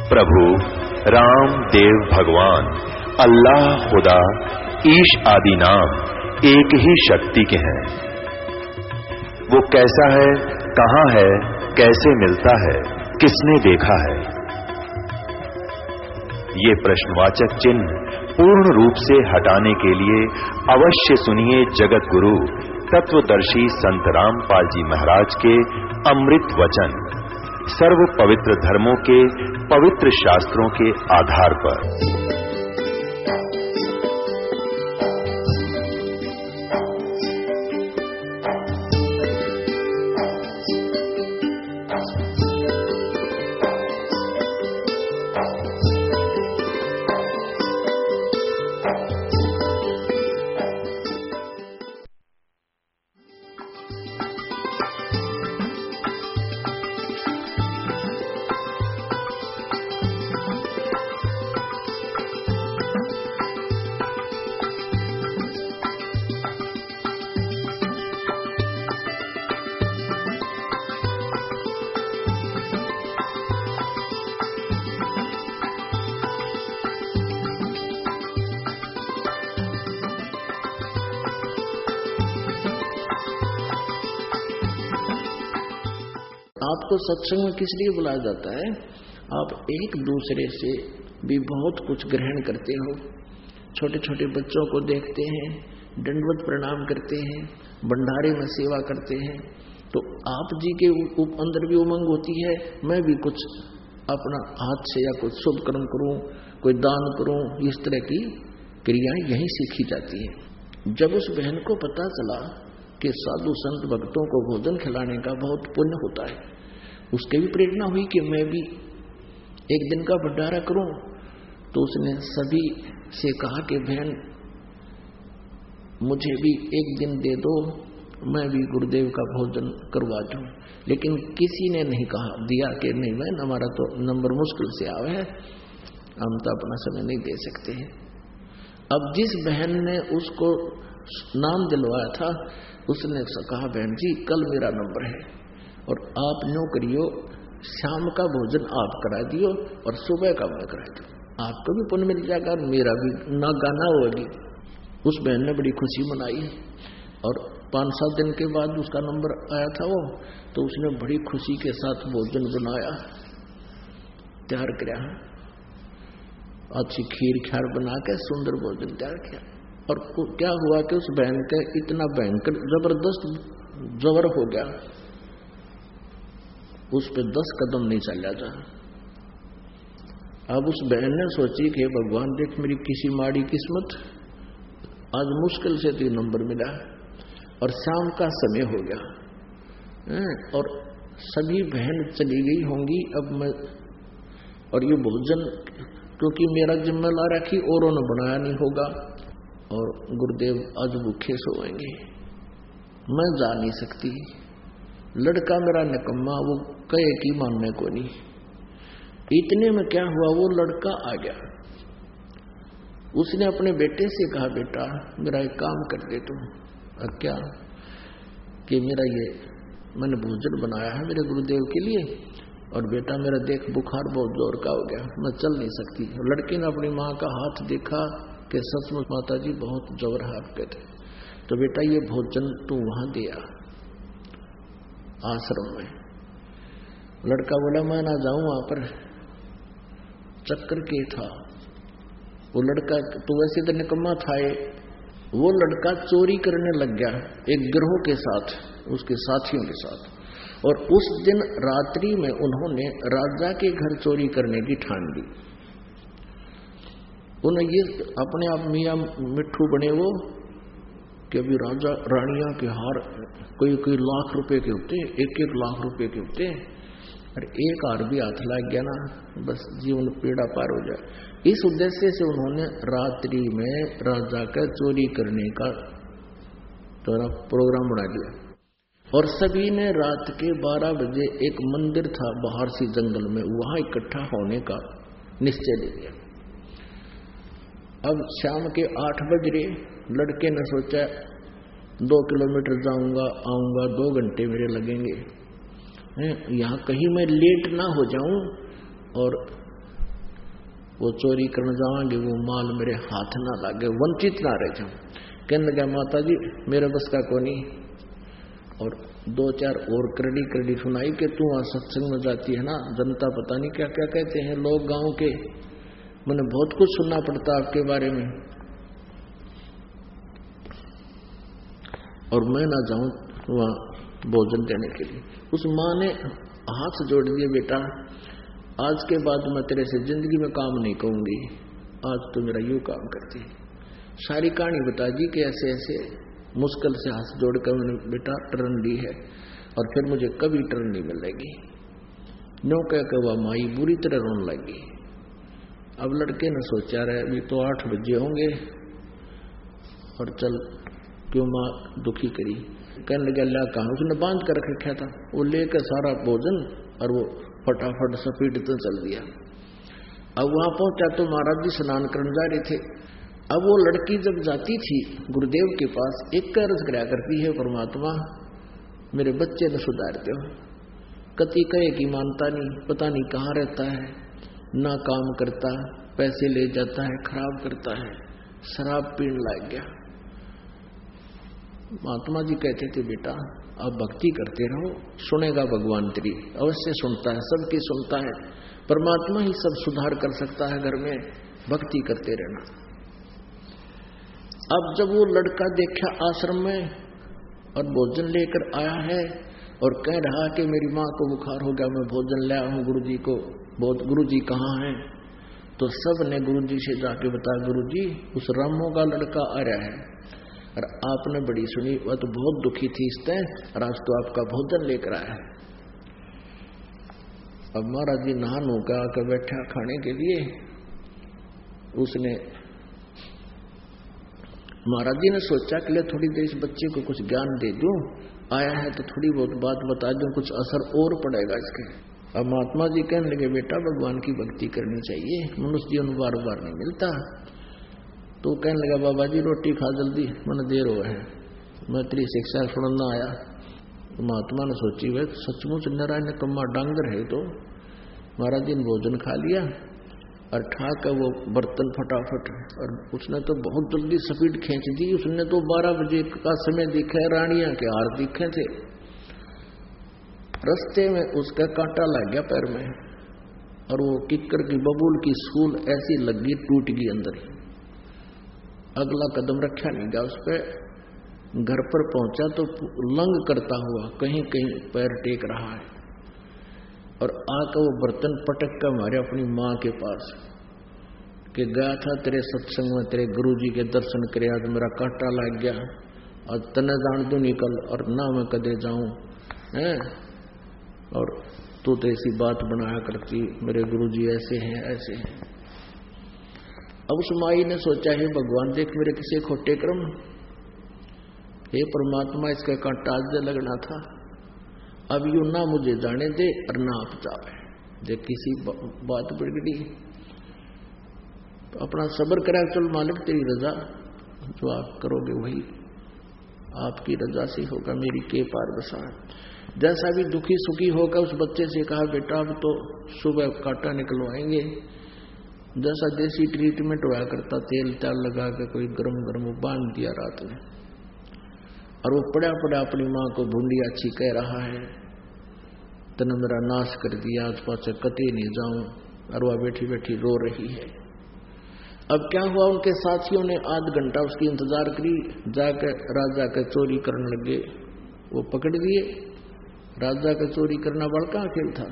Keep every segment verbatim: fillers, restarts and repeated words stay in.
प्रभु राम देव भगवान अल्लाह खुदा ईश आदि नाम एक ही शक्ति के हैं। वो कैसा है, कहां है, कैसे मिलता है, किसने देखा है? ये प्रश्नवाचक चिन्ह पूर्ण रूप से हटाने के लिए अवश्य सुनिए जगत गुरु तत्वदर्शी संत रामपाल जी महाराज के अमृत वचन, सर्व पवित्र धर्मों के पवित्र शास्त्रों के आधार पर। आपको सत्संग में किस लिए बुलाया जाता है? आप एक दूसरे से भी बहुत कुछ ग्रहण करते हो। छोटे छोटे बच्चों को देखते हैं, दंडवत प्रणाम करते हैं, भंडारे में सेवा करते हैं, तो आप जी के अंदर भी उमंग होती है, मैं भी कुछ अपना हाथ से या कुछ शुभ कर्म करूं, कोई दान करूं। इस तरह की क्रियाएं यहीं सीखी जाती है। जब उस बहन को पता चला कि साधु संत भक्तों को भोजन खिलाने का बहुत पुण्य होता है, उसके भी प्रेरणा हुई कि मैं भी एक दिन का भंडारा करूं। तो उसने सभी से कहा कि बहन मुझे भी एक दिन दे दो, मैं भी गुरुदेव का भोजन करवा दूं। लेकिन किसी ने नहीं कहा दिया कि नहीं बहन, हमारा तो नंबर मुश्किल से आवे है, हम तो अपना समय नहीं दे सकते हैं। अब जिस बहन ने उसको नाम दिलवाया था, उसने कहा बहन जी कल मेरा नंबर है और आप न्यों करियो, शाम का भोजन आप करा दियो और सुबह का मैं करा दियो, आपको भी पुण्य मिल जाएगा और मेरा भी ना गाना होगी। उस बहन ने बड़ी खुशी मनाई और पाँच सात दिन के बाद उसका नंबर आया था वो, तो उसने बड़ी खुशी के साथ भोजन बनाया, तैयार किया, अच्छी खीर ख्यार बना के सुंदर भोजन तैयार किया। और क्या हुआ कि उस बहन का इतना भयंकर जबरदस्त जबर हो गया, उस पे दस कदम नहीं चला जा। अब उस बहन ने सोची कि भगवान देख मेरी किसी माड़ी किस्मत, आज मुश्किल से तो नंबर मिला और शाम का समय हो गया और सभी बहन चली गई होंगी। अब मैं और ये भोजन क्योंकि मेरा जिम्मा ला रखी औरों ने बनाया नहीं होगा और गुरुदेव आज भूखे सोएंगे, मैं जा नहीं सकती। लड़का मेरा निकम्मा, वो कहे की मानने को नहीं। इतने में क्या हुआ, वो लड़का आ गया। उसने अपने बेटे से कहा बेटा मेरा एक काम कर दे तुम। और क्या कि मेरा ये मैंने भोजन बनाया है मेरे गुरुदेव के लिए और बेटा मेरा देख बुखार बहुत जोर का हो गया, मैं चल नहीं सकती। लड़के ने अपनी माँ का हाथ देखा कि सचमुच माता जी बहुत जोर हारते थे, तो बेटा ये भोजन तू वहां दिया आश्रम में। लड़का बोला मैं ना जाऊं वहां पर, चक्कर के था वो लड़का तो वैसे तो निकम्मा था। वो लड़का चोरी करने लग गया एक गिरोह के साथ, उसके साथियों के साथ, और उस दिन रात्रि में उन्होंने राजा के घर चोरी करने की ठान ली। उन्हें ये अपने आप मियाँ मिट्ठू बने वो कि अभी राजा रानियां के हार कोई कोई लाख रुपए के होते, एक एक लाख रुपए के होते, और एक हार भी हाथ लग गया ना बस जीवन पीड़ा पार हो जाए। इस उद्देश्य से उन्होंने रात्रि में राजा का चोरी करने का तो प्रोग्राम बना दिया और सभी ने रात के बारह बजे एक मंदिर था बाहर सी जंगल में, वहां इकट्ठा होने का निश्चय ले लिया। अब शाम के आठ बज रहे, लड़के ने सोचा दो किलोमीटर जाऊंगा आऊंगा, दो घंटे मेरे लगेंगे, यहाँ कहीं मैं लेट ना हो जाऊं और वो चोरी करने जाएंगे, वो माल मेरे हाथ ना लगे, वंचित ना रह जाऊं। कहने लगा माता जी मेरे बस का कोनी। और दो चार और करड़ी करड़ी सुनाई कि तू वहां सत्संग में जाती है ना, जनता पता नहीं क्या क्या कहते हैं लोग गांव के, मैंने बहुत कुछ सुनना पड़ता आपके बारे में, और मैं ना जाऊं वहां भोजन देने के लिए। उस माँ ने हाथ जोड़ दिए, बेटा आज के बाद मैं तेरे से जिंदगी में काम नहीं कहूंगी, आज तो मेरा यूं काम करती। सारी कहानी बता दी कि ऐसे ऐसे मुश्किल से हाथ जोड़कर मैंने बेटा टर्न ली है और फिर मुझे कभी टर्न नहीं मिलेगी। नो कह के वह माई बुरी तरह रोने लगी। अब लड़के ने सोचा रहे अभी तो आठ बजे होंगे और चल क्यों माँ दुखी करी। कहने लगा ला कहा, उसने बांध कर रखा था, वो लेकर सारा भोजन और वो फटाफट स्पीड तो चल दिया। अब वहां पहुंचा तो महाराज जी स्नान करने जा रहे थे। अब वो लड़की जब जाती थी गुरुदेव के पास, एक कर्ज कराया करती है, परमात्मा मेरे बच्चे ने सुधारते हो। कति कहे की मानता नहीं, पता नहीं कहाँ रहता है, ना काम करता, पैसे ले जाता है, खराब करता है, शराब पीने लग गया। महात्मा जी कहते थे बेटा आप भक्ति करते रहो, सुनेगा भगवान तेरी, अवश्य सुनता है, सबकी सुनता है, परमात्मा ही सब सुधार कर सकता है घर में, भक्ति करते रहना। अब जब वो लड़का देखा आश्रम में और भोजन लेकर आया है और कह रहा कि मेरी माँ को बुखार हो गया, मैं भोजन ले आया हूँ गुरुजी को, बहुत गुरुजी कहाँ हैं, तो सब ने गुरुजी से जाके बताया गुरुजी उस रामो का लड़का आ रहा है और आपने बड़ी सुनी, वह तो बहुत दुखी थी इससे और आज तो आपका भोजन लेकर आया है। अब महाराज जी नहा नुका कर बैठा खाने के लिए। उसने महाराज जी ने सोचा कि ले थोड़ी देर इस बच्चे को कुछ ज्ञान दे दूं, आया है तो थोड़ी बहुत बात बता दूं, कुछ असर और पड़ेगा इसके। अब महात्मा जी कहने लगे बेटा भगवान की भक्ति करनी चाहिए, मनुष्य जीवन बार बार नहीं मिलता। तो कहने लगा बाबा जी रोटी खा जल्दी, मैंने देर हो है, मैं तेरी शिक्षा सुनना आया। तो महात्मा ने सोची वह सचमुच नारायण कम्मा डांगर है। तो महाराज जी ने भोजन खा लिया और ठाकर वो बर्तन फटाफट, और उसने तो बहुत जल्दी स्पीड खींच दी। उसने तो बारह बजे का समय दिखा, रानियां के हार दिखे थे। रास्ते में उसका कांटा लग गया पैर में और वो किक्कर की बबूल की सूल ऐसी लगी टूट गई अंदर ही। अगला कदम रखा नहीं गया उस पर। घर पर पहुंचा तो लंग करता हुआ कहीं कहीं पैर टेक रहा है और आकर वो बर्तन पटक कर मारे अपनी माँ के पास कि गया था तेरे सत्संग में, तेरे गुरुजी के दर्शन करे, आज मेरा कांटा लग गया और तने जान दो निकल और ना मैं कदे जाऊं है, और तू तो ऐसी बात बनाया करती, मेरे गुरुजी ऐसे हैं ऐसे हैं। अब उस माई ने सोचा है भगवान देख मेरे किसी खोटे क्रम, हे परमात्मा इसका कांटा आज लगना था, अब यू ना मुझे जाने दे और ना आप जावे। देख किसी बात बिगड़ी तो अपना सब्र करा, चल मालिक तेरी रजा, जो आप करोगे वही आपकी रजा से होगा, मेरी के पार बसा। जैसा भी दुखी सुखी होगा उस बच्चे से कहा बेटा अब तो सुबह कांटा निकलवाएंगे, जैसा देसी ट्रीटमेंट हुआ करता, तेल तेल लगा के कोई गरम गरम बांध दिया रात में। और वो पड़ा पड़ा अपनी माँ को भूंडी अच्छी कह रहा है, तने मेरा नाश कर दिया, आज पास कते नहीं जाऊं, और वह बैठी बैठी रो रही है। अब क्या हुआ, उनके साथियों ने आध घंटा उसकी इंतजार करी, जाकर राजा का चोरी करने लगे, वो पकड़ दिए। राजा का चोरी करना बड़का खेल था,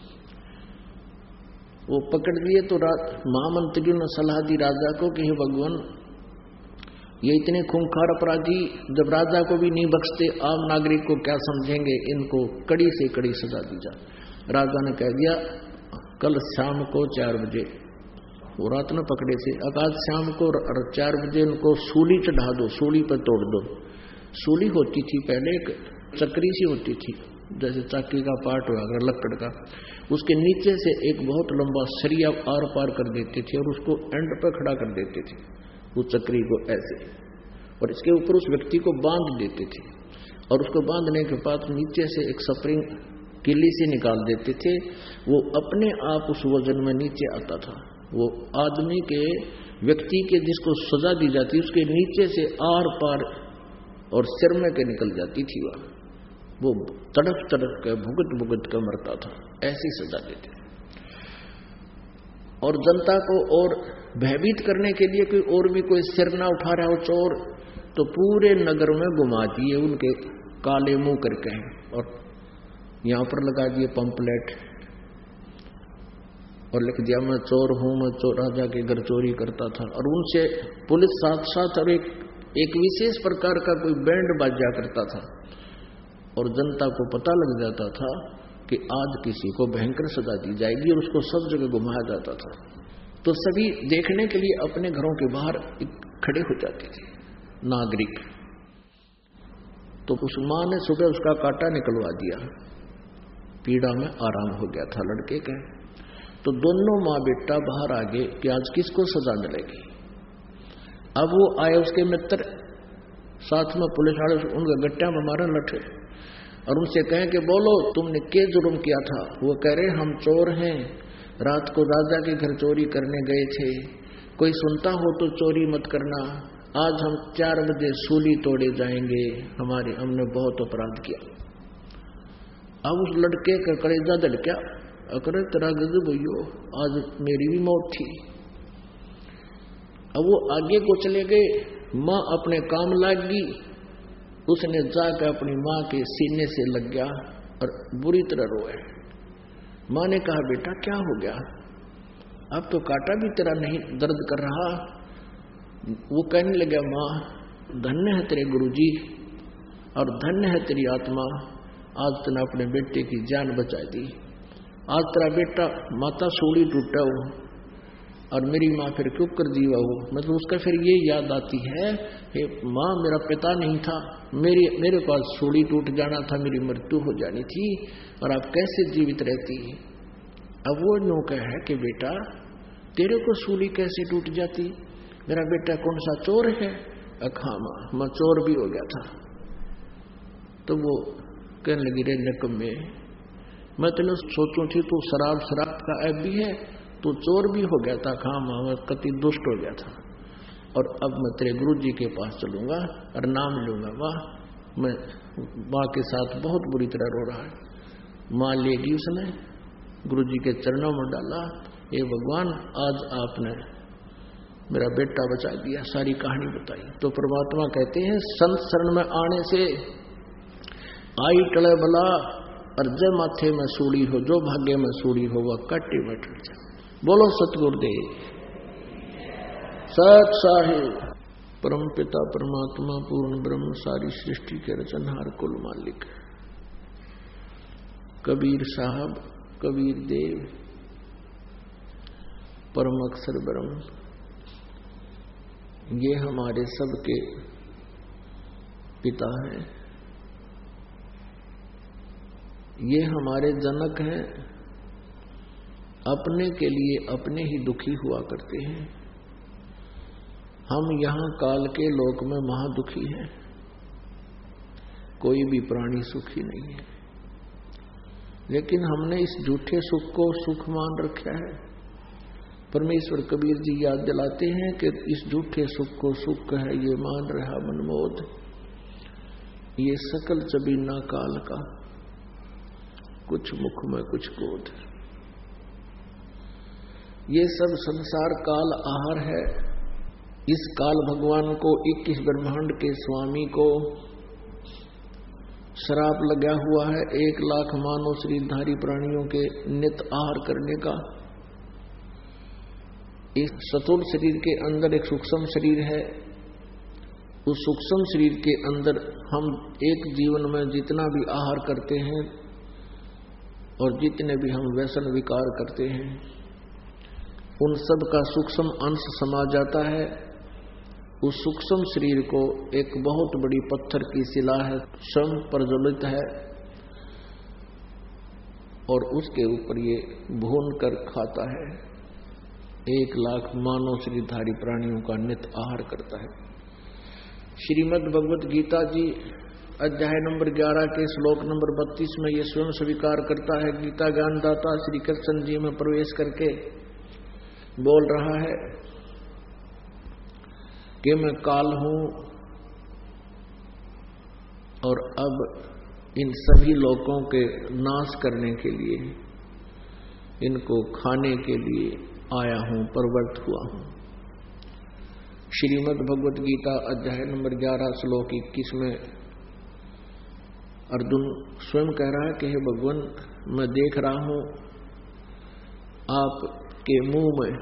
वो पकड़ लिए तो महामंत्रियों ने सलाह दी राजा को कि हे भगवान ये इतने खूंखार अपराधी जब राजा को भी नहीं बख्शते, आम नागरिक को क्या समझेंगे, इनको कड़ी से कड़ी सजा दी जाए। राजा ने कह दिया कल शाम को चार बजे, वो रात में पकड़े थे, आज शाम को चार बजे उनको सूली चढ़ा दो, सूली पर तोड़ दो। सूली होती थी पहले एक चक्री सी होती थी, जैसे चाकी का पार्ट हुआ अगर लकड़ का, उसके नीचे से एक बहुत लंबा सरिया आर पार कर देते थे और उसको एंड पर खड़ा कर देते थे उस चक्री को ऐसे, और इसके ऊपर उस व्यक्ति को बांध देते थे, और उसको बांधने के बाद नीचे से एक स्प्रिंग किली से निकाल देते थे, वो अपने आप उस वजन में नीचे आता था। वो आदमी के, व्यक्ति के जिसको सजा दी जाती उसके नीचे से आर पार और सिर में के निकल जाती थी। वह वो तड़प तड़प के भुगत भुगत कर मरता था, ऐसी सजा देते। और जनता को और भयभीत करने के लिए कोई और भी कोई सिर ना उठा रहा हो चोर, तो पूरे नगर में घुमा दिए उनके काले मुंह करके, और यहां पर लगा दिए पंपलेट और लिख दिया मैं चोर हूं, मैं चोर राजा के घर चोरी करता था। और उनसे पुलिस साथ साथ और एक एक विशेष प्रकार का कोई बैंड बाजा करता था, और जनता को पता लग जाता था कि आज किसी को भयंकर सजा दी जाएगी, और उसको सब जगह घुमाया जाता था। तो सभी देखने के लिए अपने घरों के बाहर खड़े हो जाते थे नागरिक। तो उस मां ने सुबह उसका कांटा निकलवा दिया, पीड़ा में आराम हो गया था लड़के के। तो दोनों माँ बेटा बाहर आ गए कि आज किसको सजा मिलेगी। अब वो आए उसके मित्र साथ में पुलिस वाले, उनके गट्टिया में मारे लठे, और उनसे कहें कि बोलो तुमने क्या जुर्म किया था। वो कह रहे हम चोर हैं, रात को राजा के घर चोरी करने गए थे, कोई सुनता हो तो चोरी मत करना, आज हम चार बजे सूली तोड़े जाएंगे, हमारे हमने बहुत अपराध किया। अब उस लड़के का कलेजा धड़का, अकर तेरा गजब भैयो, आज मेरी भी मौत थी। अब वो आगे को चले गए, माँ अपने काम लागी, उसने जाकर अपनी माँ के सीने से लग गया और बुरी तरह रोए। माँ ने कहा बेटा क्या हो गया, अब तो कांटा भी तेरा नहीं दर्द कर रहा। वो कहने लगा माँ धन्य है तेरे गुरुजी और धन्य है तेरी आत्मा, आज तूने अपने बेटे की जान बचा दी। आज तेरा बेटा माता सोड़ी टूटा हो और मेरी माँ फिर क्यों कर दीवा हो। मतलब उसका फिर ये याद आती है कि माँ मेरा पिता नहीं था, मेरे मेरे पास सोड़ी टूट जाना था, मेरी मृत्यु हो जानी थी, और आप कैसे जीवित रहती। अब वो नौका है कि बेटा तेरे को सूली कैसे टूट जाती, मेरा बेटा कौन सा चोर है। अखा माँ मैं चोर भी हो गया था। तो वो कहने लगी रे निकम्मे, मैं तेने सोचूं थी तू शराब शराब का ऐप भी है, तू चोर भी हो गया था, खा माँ मैं कति दुष्ट हो गया था, और अब मैं तेरे गुरु जी के पास चलूंगा और नाम लूंगा। वाह, मैं माँ के साथ बहुत बुरी तरह रो रहा है। माँ लेगी, उसने गुरु जी के चरणों में डाला, ये भगवान आज आपने मेरा बेटा बचा दिया, सारी कहानी बताई। तो परमात्मा कहते हैं संत शरण में आने से आई टले भला, और जय माथे में सूड़ी हो, जो भाग्य में सूड़ी हो वह कट्टी में टूट जाए। बोलो सतगुरुदेव सत साहिब। परम पिता परमात्मा पूर्ण ब्रह्म सारी सृष्टि के रचनहार कुल मालिक कबीर साहब, कबीर देव, परम अक्षर ब्रह्म, ये हमारे सबके पिता हैं, ये हमारे जनक हैं। अपने के लिए अपने ही दुखी हुआ करते हैं। हम यहाँ काल के लोक में महादुखी हैं, कोई भी प्राणी सुखी नहीं है, लेकिन हमने इस झूठे सुख को सुख मान रखा है। परमेश्वर कबीर जी याद दिलाते हैं कि इस झूठे सुख को सुख है ये मान रहा मनमोद, ये सकल चबीना काल का, कुछ मुख में कुछ गोद। ये सब संसार काल आहार है। इस काल भगवान को, इक्कीस ब्रह्मांड के स्वामी को श्राप लगा हुआ है एक लाख मानव शरीरधारी प्राणियों के नित आहार करने का। इस स्थूल शरीर के अंदर एक सूक्ष्म शरीर है, उस सूक्ष्म शरीर के अंदर हम एक जीवन में जितना भी आहार करते हैं और जितने भी हम व्यसन विकार करते हैं, उन सब का सूक्ष्म अंश समा जाता है। उस सूक्ष्म शरीर को एक बहुत बड़ी पत्थर की शिला है, स्वयं प्रज्वलित है, और उसके ऊपर ये भून कर खाता है। एक लाख मानव शरीरधारी प्राणियों का नित आहार करता है। श्रीमद् भगवत गीता जी अध्याय नंबर ग्यारह के श्लोक नंबर बत्तीस में ये स्वयं स्वीकार करता है, गीता ज्ञानदाता श्री कृष्ण जी में प्रवेश करके बोल रहा है कि मैं काल हूं और अब इन सभी लोगों के नाश करने के लिए, इनको खाने के लिए आया हूं, प्रवृत्त हुआ हूं। श्रीमद् भगवत गीता अध्याय नंबर ग्यारह श्लोक इक्कीस में अर्जुन स्वयं कह रहा है कि हे भगवान, मैं देख रहा हूं आपके मुंह में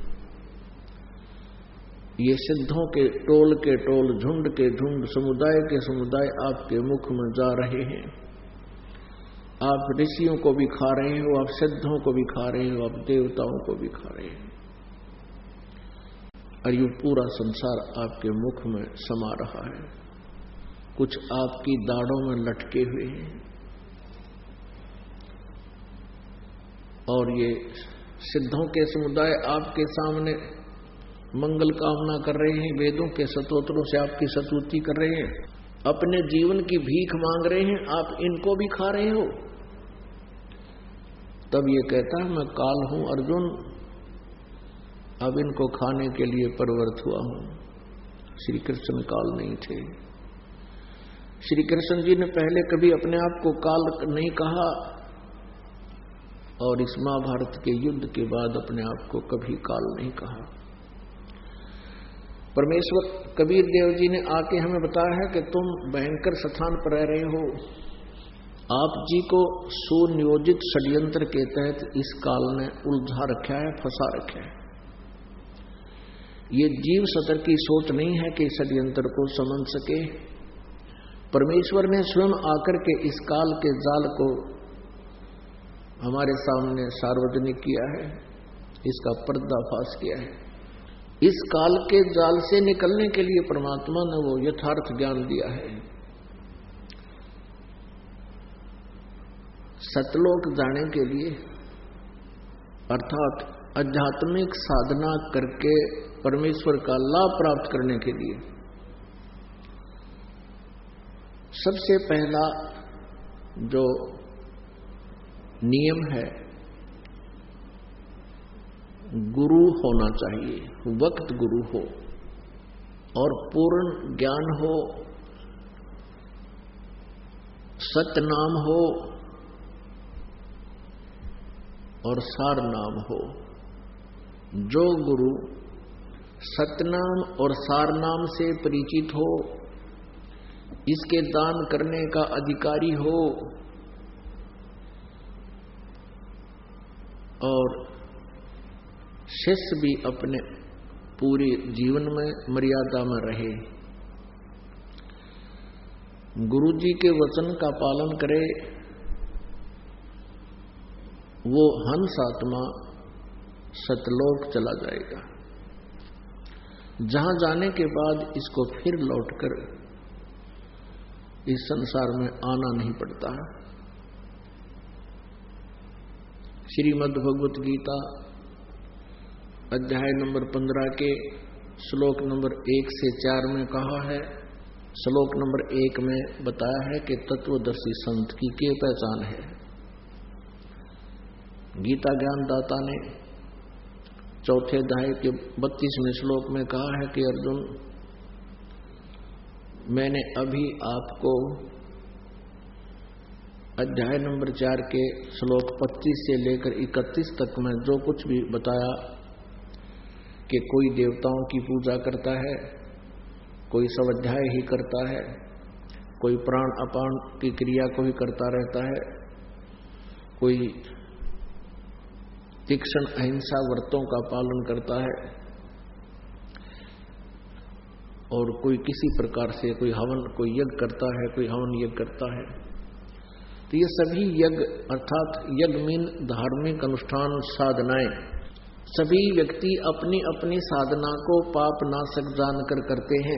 ये सिद्धों के टोल के टोल, झुंड के झुंड, समुदाय के समुदाय आपके मुख में जा रहे हैं। आप ऋषियों को भी खा रहे हो, आप सिद्धों को भी खा रहे हो, आप देवताओं को भी खा रहे हो, और ये पूरा संसार आपके मुख में समा रहा है। कुछ आपकी दाढ़ों में लटके हुए हैं और ये सिद्धों के समुदाय आपके सामने मंगल कामना कर रहे हैं, वेदों के स्तोत्रों से आपकी स्तुति कर रहे हैं, अपने जीवन की भीख मांग रहे हैं, आप इनको भी खा रहे हो। तब ये कहता है मैं काल हूं अर्जुन, अब इनको खाने के लिए प्रवृत्त हुआ हूं। श्री कृष्ण काल नहीं थे। श्री कृष्ण जी ने पहले कभी अपने आप को काल नहीं कहा और इस महाभारत के युद्ध के बाद अपने आप को कभी काल नहीं कहा। परमेश्वर कबीर देव जी ने आके हमें बताया है कि तुम भयंकर स्थान पर रह रहे हो, आप जी को सुनियोजित षड्यंत्र के तहत इस काल ने उलझा रखा है, फंसा रखा है। ये जीव सतर की सोच नहीं है कि षड्यंत्र को समझ सके। परमेश्वर ने स्वयं आकर के इस काल के जाल को हमारे सामने सार्वजनिक किया है, इसका पर्दाफाश किया है। इस काल के जाल से निकलने के लिए परमात्मा ने वो यथार्थ ज्ञान दिया है। सतलोक जाने के लिए अर्थात आध्यात्मिक साधना करके परमेश्वर का लाभ प्राप्त करने के लिए सबसे पहला जो नियम है, गुरु होना चाहिए, वक्त गुरु हो और पूर्ण ज्ञान हो, सतनाम हो और सार नाम हो। जो गुरु सतनाम और सार नाम से परिचित हो, इसके दान करने का अधिकारी हो और शिष्य भी अपने पूरे जीवन में मर्यादा में रहे, गुरु जी के वचन का पालन करे, वो हंस आत्मा सतलोक चला जाएगा, जहां जाने के बाद इसको फिर लौटकर इस संसार में आना नहीं पड़ता। श्रीमद् भगवत गीता अध्याय नंबर पंद्रह के श्लोक नंबर एक से चार में कहा है, श्लोक नंबर एक में बताया है कि तत्वदर्शी संत की क्या पहचान है। गीता ज्ञान दाता ने चौथे अध्याय के बत्तीसवें श्लोक में कहा है कि अर्जुन, मैंने अभी आपको अध्याय नंबर चार के श्लोक पच्चीस से लेकर इकतीस तक में जो कुछ भी बताया कि कोई देवताओं की पूजा करता है, कोई स्वाध्याय ही करता है, कोई प्राण अपान की क्रिया को ही करता रहता है, कोई तीक्ष्ण अहिंसा व्रतों का पालन करता है और कोई किसी प्रकार से कोई हवन कोई यज्ञ करता है, कोई हवन यज्ञ करता है। तो ये सभी यज्ञ अर्थात यज्ञ मीन धार्मिक अनुष्ठान साधनाएं, सभी व्यक्ति अपनी अपनी साधना को पाप नाशक जानकर करते हैं।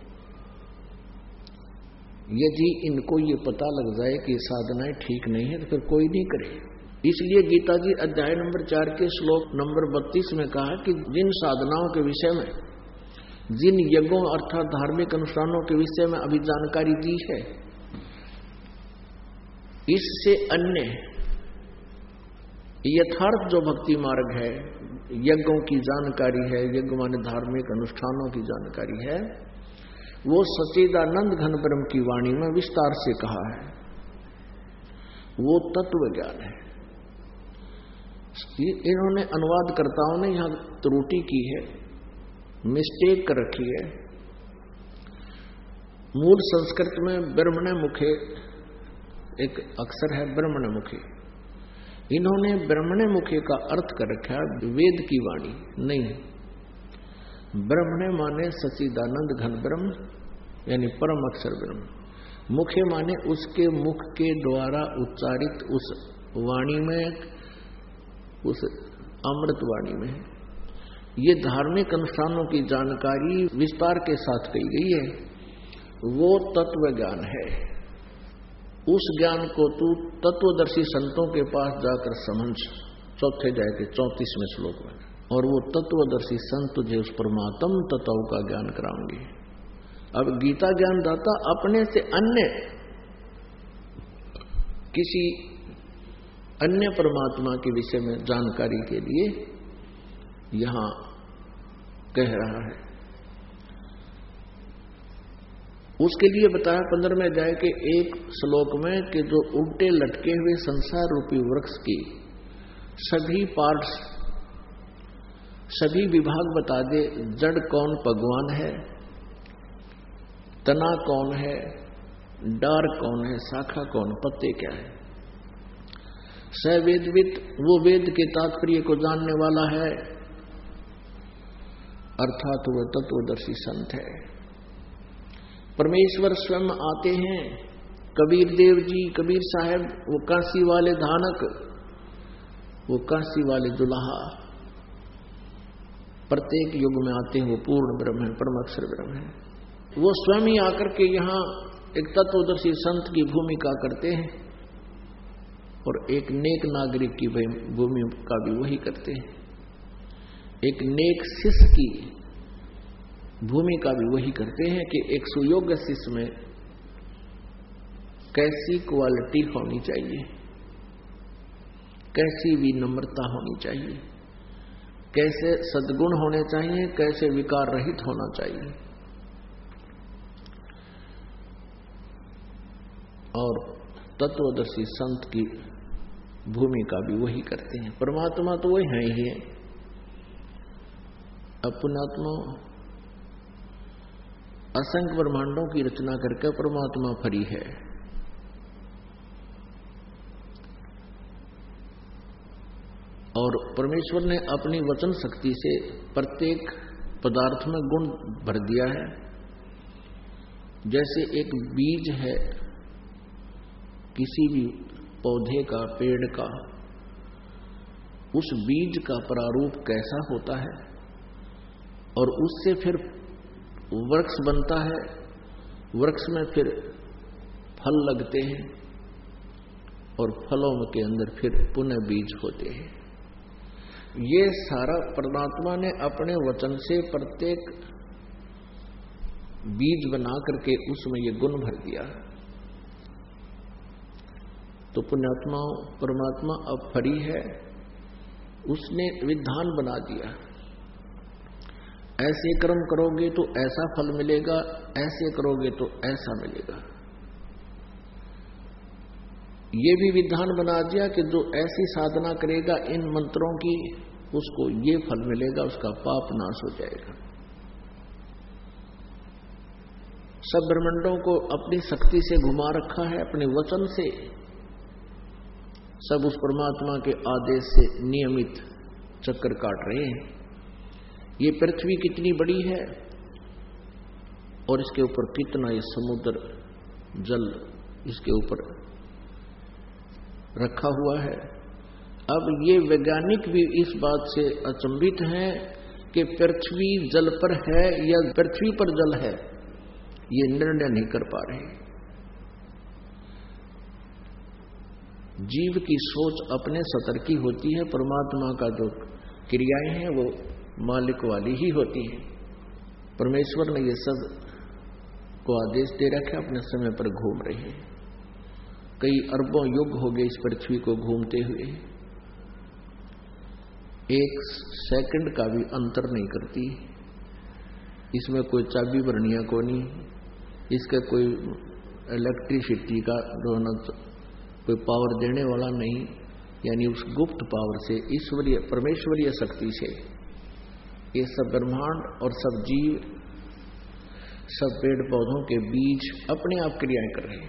यदि इनको ये पता लग जाए कि साधनाएं ठीक नहीं है तो फिर कोई नहीं करे। इसलिए गीता जी अध्याय नंबर चार के श्लोक नंबर बत्तीस में कहा कि जिन साधनाओं के विषय में, जिन यज्ञों अर्थात धार्मिक अनुष्ठानों के विषय में अभी जानकारी दी है, इससे अन्य यथार्थ जो भक्ति मार्ग है, यज्ञों की जानकारी है, यज्ञ माने धार्मिक अनुष्ठानों की जानकारी है, वो सच्चिदानंद घन ब्रह्म की वाणी में विस्तार से कहा है। वो तत्व ज्ञान है। इन्होंने अनुवादकर्ताओं ने यहां त्रुटि की है, मिस्टेक कर रखी है। मूल संस्कृत में ब्रह्मणे मुखे एक अक्षर है, ब्रह्मणे मुखे। इन्होंने ब्रह्मणे मुखे का अर्थ कर रखा है वेद की वाणी। नहीं, ब्रह्मणे माने सच्चिदानंद घन ब्रह्म यानी परम अक्षर ब्रह्म। मुखे माने उसके मुख के द्वारा उच्चारित उस वाणी में, उस अमृत वाणी में। ये धार्मिक अनुष्ठानों की जानकारी विस्तार के साथ कही गई है। वो तत्व ज्ञान है। उस ज्ञान को तू तत्वदर्शी संतों के पास जाकर समझ। चौथे जाए के चौंतीसवें श्लोक में। और वो तत्वदर्शी संत तुझे उस परमात्म तत्व का ज्ञान कराएंगे। अब गीता ज्ञान दाता अपने से अन्य किसी अन्य परमात्मा के विषय में जानकारी के लिए यहां कह रहा है। उसके लिए बताया पंद्रहवें अध्याय के एक श्लोक में कि जो उल्टे लटके हुए संसार रूपी वृक्ष की सभी पार्ट्स, सभी विभाग बता दे। जड़ कौन भगवान है, तना कौन है, डार कौन है, शाखा कौन, पत्ते क्या है। सवेदवित वो वेद के तात्पर्य को जानने वाला है, अर्थात वह तत्वदर्शी संत है। परमेश्वर स्वयं आते हैं। कबीर देव जी, कबीर साहब, वो काशी वाले धानक, वो काशी वाले दुल्हा प्रत्येक युग में आते हैं। वो पूर्ण ब्रह्म है, परम अक्षर ब्रह्म है। वो स्वयं ही आकर के यहां एक तत्वदर्शी संत की भूमिका करते हैं और एक नेक नागरिक की भूमिका भी वही करते हैं। एक नेक शिष्य की भूमिका भी वही करते हैं कि एक सुयोग्य शिष्य में कैसी क्वालिटी होनी चाहिए, कैसी विनम्रता होनी चाहिए, कैसे सद्गुण होने चाहिए, कैसे विकार रहित होना चाहिए। और तत्वदर्शी संत की भूमिका भी वही करते हैं। परमात्मा तो वही है ही है। अपनात्मा असंख्य ब्रह्मांडों की रचना करके परमात्मा फरी है। और परमेश्वर ने अपनी वचन शक्ति से प्रत्येक पदार्थ में गुण भर दिया है। जैसे एक बीज है किसी भी पौधे का, पेड़ का, उस बीज का प्रारूप कैसा होता है और उससे फिर वृक्ष बनता है, वृक्ष में फिर फल लगते हैं और फलों के अंदर फिर पुनः बीज होते हैं। ये सारा परमात्मा ने अपने वचन से प्रत्येक बीज बना करके उसमें ये गुण भर दिया। तो पुण्यात्मा परमात्मा अब फरी है, उसने विधान बना दिया। ऐसे कर्म करोगे तो ऐसा फल मिलेगा, ऐसे करोगे तो ऐसा मिलेगा। ये भी विधान बना दिया कि जो ऐसी साधना करेगा इन मंत्रों की, उसको ये फल मिलेगा, उसका पाप नाश हो जाएगा। सब ब्रह्मांडों को अपनी शक्ति से घुमा रखा है, अपने वचन से। सब उस परमात्मा के आदेश से नियमित चक्कर काट रहे हैं। ये पृथ्वी कितनी बड़ी है और इसके ऊपर कितना ये समुद्र जल इसके ऊपर रखा हुआ है। अब ये वैज्ञानिक भी इस बात से अचंभित हैं कि पृथ्वी जल पर है या पृथ्वी पर जल है, ये निर्णय नहीं कर पा रहे। जीव की सोच अपने सतर की होती है, परमात्मा का जो क्रियाएं हैं वो मालिक वाली ही होती है। परमेश्वर ने ये सब को आदेश दे रखा, अपने समय पर घूम रहे हैं। कई अरबों युग हो गए इस पृथ्वी को घूमते हुए। एक सेकंड का भी अंतर नहीं करती। इसमें कोई चाबी भरनिया को नहीं, इसका कोई इलेक्ट्रिसिटी का कोई पावर देने वाला नहीं, यानी उस गुप्त पावर से, ईश्वरीय परमेश्वरीय शक्ति से ये सब ब्रह्मांड और सब जीव, सब पेड़ पौधों के बीज अपने आप क्रियाएं कर रहे हैं।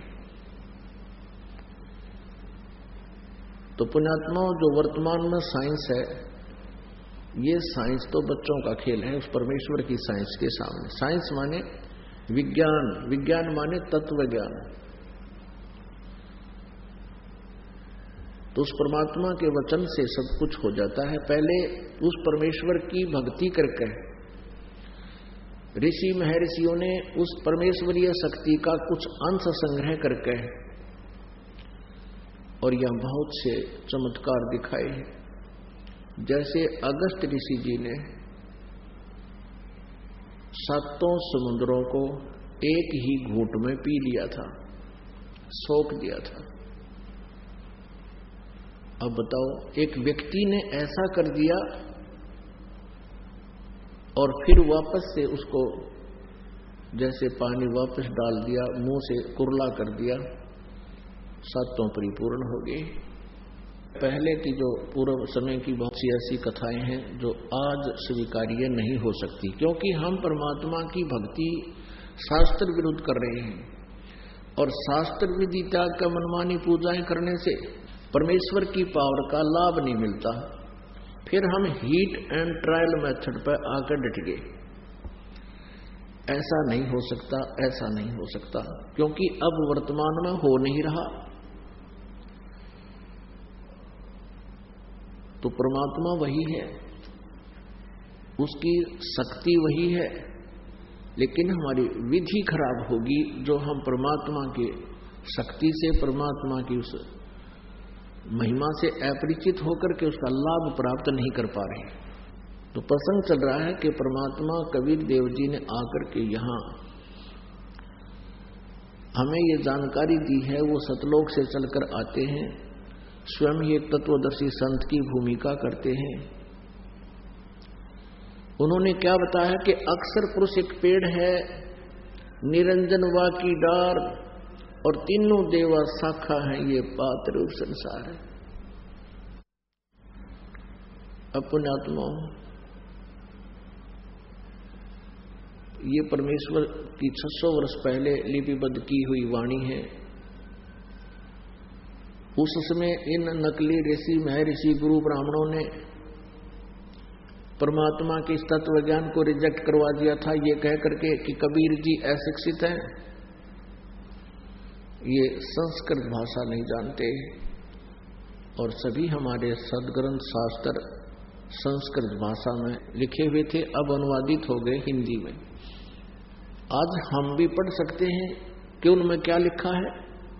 तो पुण्यात्माओं, जो वर्तमान में साइंस है, ये साइंस तो बच्चों का खेल है उस परमेश्वर की साइंस के सामने। साइंस माने विज्ञान, विज्ञान माने तत्व ज्ञान। तो उस परमात्मा के वचन से सब कुछ हो जाता है। पहले उस परमेश्वर की भक्ति करके ऋषि महर्षियों ने उस परमेश्वरीय शक्ति का कुछ अंश संग्रह करके और यह बहुत से चमत्कार दिखाए हैं। जैसे अगस्त ऋषि जी ने सातों समुद्रों को एक ही घूंट में पी लिया था, सोख दिया था। अब बताओ, एक व्यक्ति ने ऐसा कर दिया और फिर वापस से उसको जैसे पानी वापस डाल दिया, मुंह से कुरला कर दिया, सातों परिपूर्ण हो गए। पहले की जो पूर्व समय की बहुत सी ऐसी कथाएं हैं जो आज स्वीकार्य नहीं हो सकती, क्योंकि हम परमात्मा की भक्ति शास्त्र विरुद्ध कर रहे हैं और शास्त्र विधि त्याग का मनमानी पूजाएं करने से परमेश्वर की पावर का लाभ नहीं मिलता। फिर हम हीट एंड ट्रायल मेथड पर आकर डट गए। ऐसा नहीं हो सकता, ऐसा नहीं हो सकता, क्योंकि अब वर्तमान में हो नहीं रहा। तो परमात्मा वही है, उसकी शक्ति वही है, लेकिन हमारी विधि खराब होगी जो हम परमात्मा के शक्ति से, परमात्मा की उस महिमा से अपरिचित होकर के उसका लाभ प्राप्त नहीं कर पा रहे। तो प्रसंग चल रहा है कि परमात्मा कबीर देव जी ने आकर के यहाँ हमें ये जानकारी दी है। वो सतलोक से चलकर आते हैं, स्वयं ही एक तत्वदर्शी संत की भूमिका करते हैं। उन्होंने क्या बताया कि अक्षर पुरुष एक पेड़ है, निरंजन वा की डार और तीनों देवा शाखा है, ये पात्र रूप संसार है। पुण्यात्माओं, ये परमेश्वर की छह सौ वर्ष पहले लिपिबद्ध की हुई वाणी है। उस समय इन नकली ऋषि महर्षि गुरु ब्राह्मणों ने परमात्मा के इस तत्व ज्ञान को रिजेक्ट करवा दिया था, ये कह करके कि कबीर जी अशिक्षित हैं, ये संस्कृत भाषा नहीं जानते। और सभी हमारे सदग्रंथ शास्त्र संस्कृत भाषा में लिखे हुए थे, अब अनुवादित हो गए हिंदी में। आज हम भी पढ़ सकते हैं कि उनमें क्या लिखा है,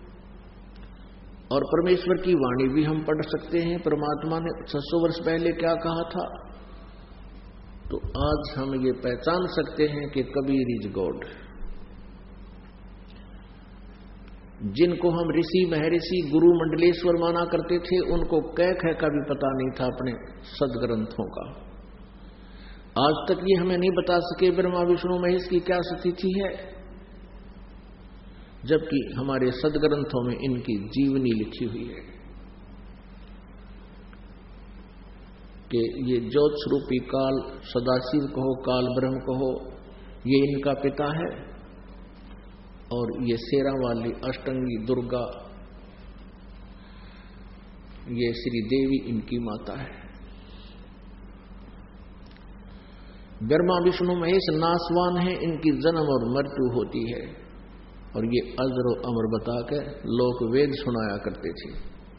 और परमेश्वर की वाणी भी हम पढ़ सकते हैं। परमात्मा ने छह सौ वर्ष पहले क्या कहा था, तो आज हम ये पहचान सकते हैं कि कबीर इज गॉड। जिनको हम ऋषि महर्षि गुरु मंडलेश्वर माना करते थे, उनको कह कह का भी पता नहीं था अपने सदग्रंथों का। आज तक ये हमें नहीं बता सके ब्रह्मा विष्णु महेश की क्या स्थिति है, जबकि हमारे सदग्रंथों में इनकी जीवनी लिखी हुई है कि ये ज्योत स्वरूपी काल, सदाशिव कहो, काल ब्रह्म कहो, ये इनका पिता है, और ये शेरा वाली अष्टंगी दुर्गा, ये श्री देवी इनकी माता है। ब्रह्मा विष्णु महेश नासवान है, इनकी जन्म और मृत्यु होती है, और ये अजर और अमर बता के लोक वेद सुनाया करते थे।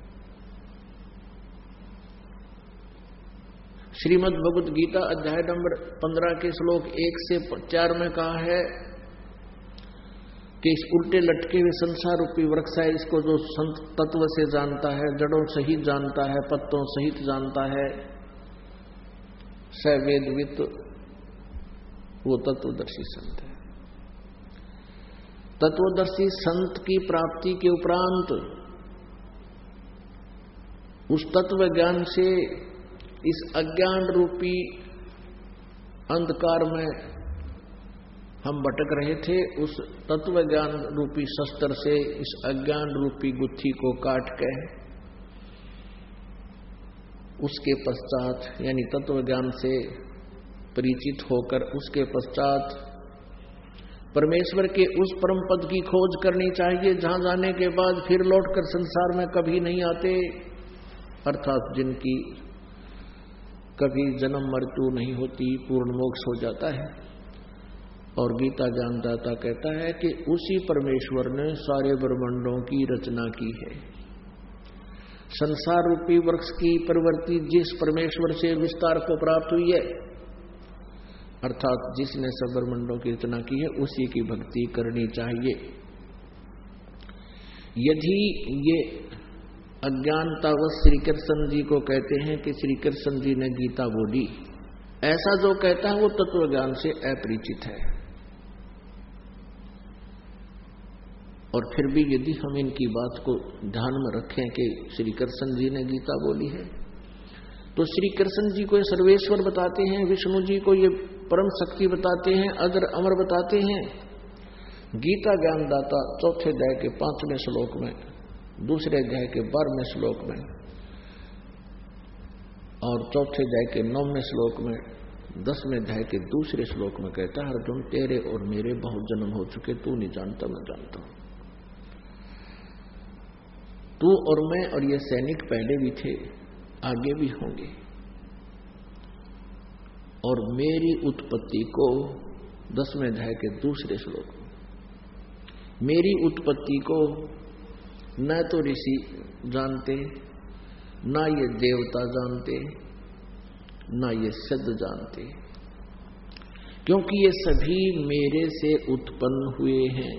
श्रीमद् भगवद गीता अध्याय नंबर पंद्रह के श्लोक एक से चार में कहा है कि इस उल्टे लटके हुए संसार रूपी वृक्ष है, इसको जो संत तत्व से जानता है, जड़ों सहित जानता है, पत्तों सहित जानता है, स वेदवित, वो तत्वदर्शी संत है। तत्वदर्शी संत की प्राप्ति के उपरांत उस तत्व ज्ञान से इस अज्ञान रूपी अंधकार में हम भटक रहे थे, उस तत्व ज्ञान रूपी शस्त्र से इस अज्ञान रूपी गुत्थी को काट के उसके पश्चात यानी तत्व ज्ञान से परिचित होकर उसके पश्चात परमेश्वर के उस परम पद की खोज करनी चाहिए, जहां जाने के बाद फिर लौटकर संसार में कभी नहीं आते, अर्थात जिनकी कभी जन्म मृत्यु नहीं होती, पूर्ण मोक्ष हो जाता है। और गीता ज्ञानदाता कहता है कि उसी परमेश्वर ने सारे ब्रह्मांडों की रचना की है। संसार रूपी वृक्ष की प्रवृत्ति जिस परमेश्वर से विस्तार को प्राप्त हुई है, अर्थात जिसने सब ब्रह्मांडों की रचना की है, उसी की भक्ति करनी चाहिए। यदि ये अज्ञानता व श्री कृष्ण जी को कहते हैं कि श्री कृष्ण जी ने गीता बोली, ऐसा जो कहता है वो तत्व ज्ञान से अपरिचित है। और फिर भी यदि हम इनकी बात को ध्यान में रखें कि श्री कृष्ण जी ने गीता बोली है, तो श्री कृष्ण जी को ये सर्वेश्वर बताते हैं, विष्णु जी को ये परम शक्ति बताते हैं, अजर अमर बताते हैं। गीता ज्ञानदाता चौथे अध्याय के पांचवें श्लोक में, दूसरे अध्याय के बारहवें श्लोक में और चौथे अध्याय के नौवें श्लोक में, दसवें अध्याय के दूसरे श्लोक में कहता है, अर्जुन तेरे और मेरे बहुत जन्म हो चुके, तू नहीं जानता मैं जानता हूं। तू और मैं और ये सैनिक पहले भी थे, आगे भी होंगे। और मेरी उत्पत्ति को दसवें अध्याय के दूसरे श्लोक में, मेरी उत्पत्ति को न तो ऋषि जानते, ना ये देवता जानते, ना ये सिद्ध जानते, क्योंकि ये सभी मेरे से उत्पन्न हुए हैं।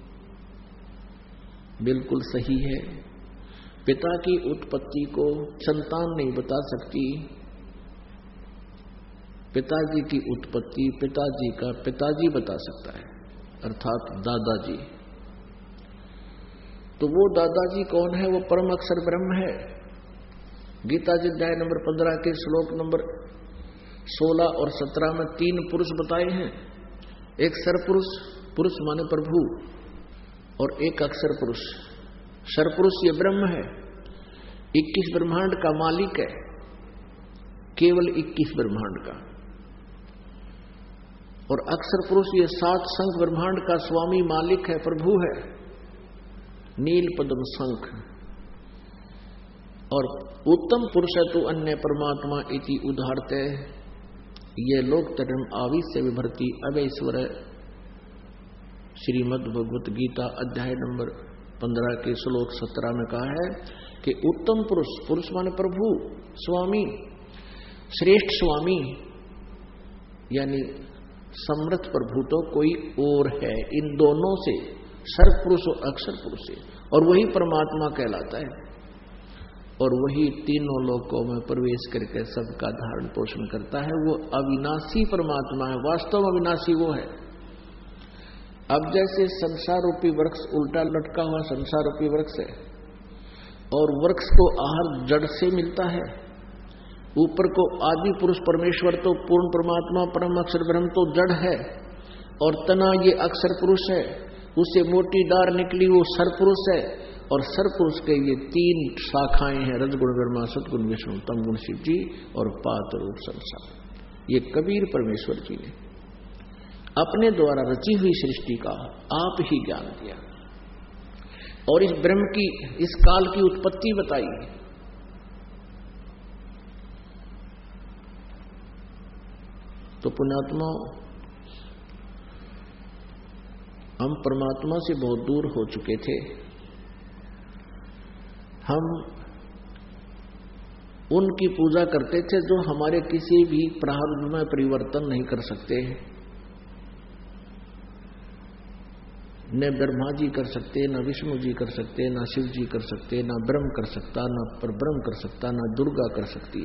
बिल्कुल सही है। पिता की उत्पत्ति को संतान नहीं बता सकती, पिताजी की उत्पत्ति पिताजी का पिताजी बता सकता है, अर्थात दादाजी। तो वो दादाजी कौन है? वो परम अक्षर ब्रह्म है। गीता जी अध्याय नंबर पंद्रह के श्लोक नंबर सोलह और सत्रह में तीन पुरुष बताए हैं। एक सरपुरुष, पुरुष माने प्रभु, और एक अक्षर पुरुष। सरपुरुष ये ब्रह्म है, इक्कीस ब्रह्मांड का मालिक है, केवल इक्कीस ब्रह्मांड का। और अक्षर पुरुष ये सात शंख ब्रह्मांड का स्वामी मालिक है, प्रभु है, नील पद्म शंख। और उत्तम पुरुष है तो अन्य परमात्मा इति उदाहरते, ये लोक तरम आविश्य विभर्ति अवैश्वर। श्रीमद् भगवत गीता अध्याय नंबर पंद्रह के श्लोक सत्रह में कहा है कि उत्तम पुरुष, पुरुष माने प्रभु, स्वामी, श्रेष्ठ स्वामी, यानी समर्थ प्रभु तो कोई और है इन दोनों से, सर्व पुरुष और अक्षर पुरुष से, और वही परमात्मा कहलाता है। और वही तीनों लोकों में प्रवेश करके सबका धारण पोषण करता है। वो अविनाशी परमात्मा है, वास्तव में अविनाशी वो है। अब जैसे संसार रूपी वृक्ष उल्टा लटका हुआ संसार रूपी वृक्ष है, और वृक्ष को आहार जड़ से मिलता है, ऊपर को आदि पुरुष परमेश्वर तो पूर्ण परमात्मा परम अक्षर ब्रह्म तो जड़ है, और तना ये अक्षर पुरुष है, उससे मोटी डार निकली वो सर पुरुष है, और सर पुरुष के ये तीन शाखाएं हैं, रजगुण ब्रह्मा, सतगुण विष्णु, तम गुण शिव जी, और पात रूप संसार। ये कबीर परमेश्वर जी ने अपने द्वारा रची हुई सृष्टि का आप ही ज्ञान दिया, और इस ब्रह्म की, इस काल की उत्पत्ति बताई। तो पुण्यात्मा, हम परमात्मा से बहुत दूर हो चुके थे। हम उनकी पूजा करते थे जो हमारे किसी भी प्रारब्ध में परिवर्तन नहीं कर सकते। न ब्रह्मा जी कर सकते, न विष्णु जी कर सकते, न शिव जी कर सकते, न ब्रह्म कर सकता, न परब्रह्म कर सकता, न दुर्गा कर सकती।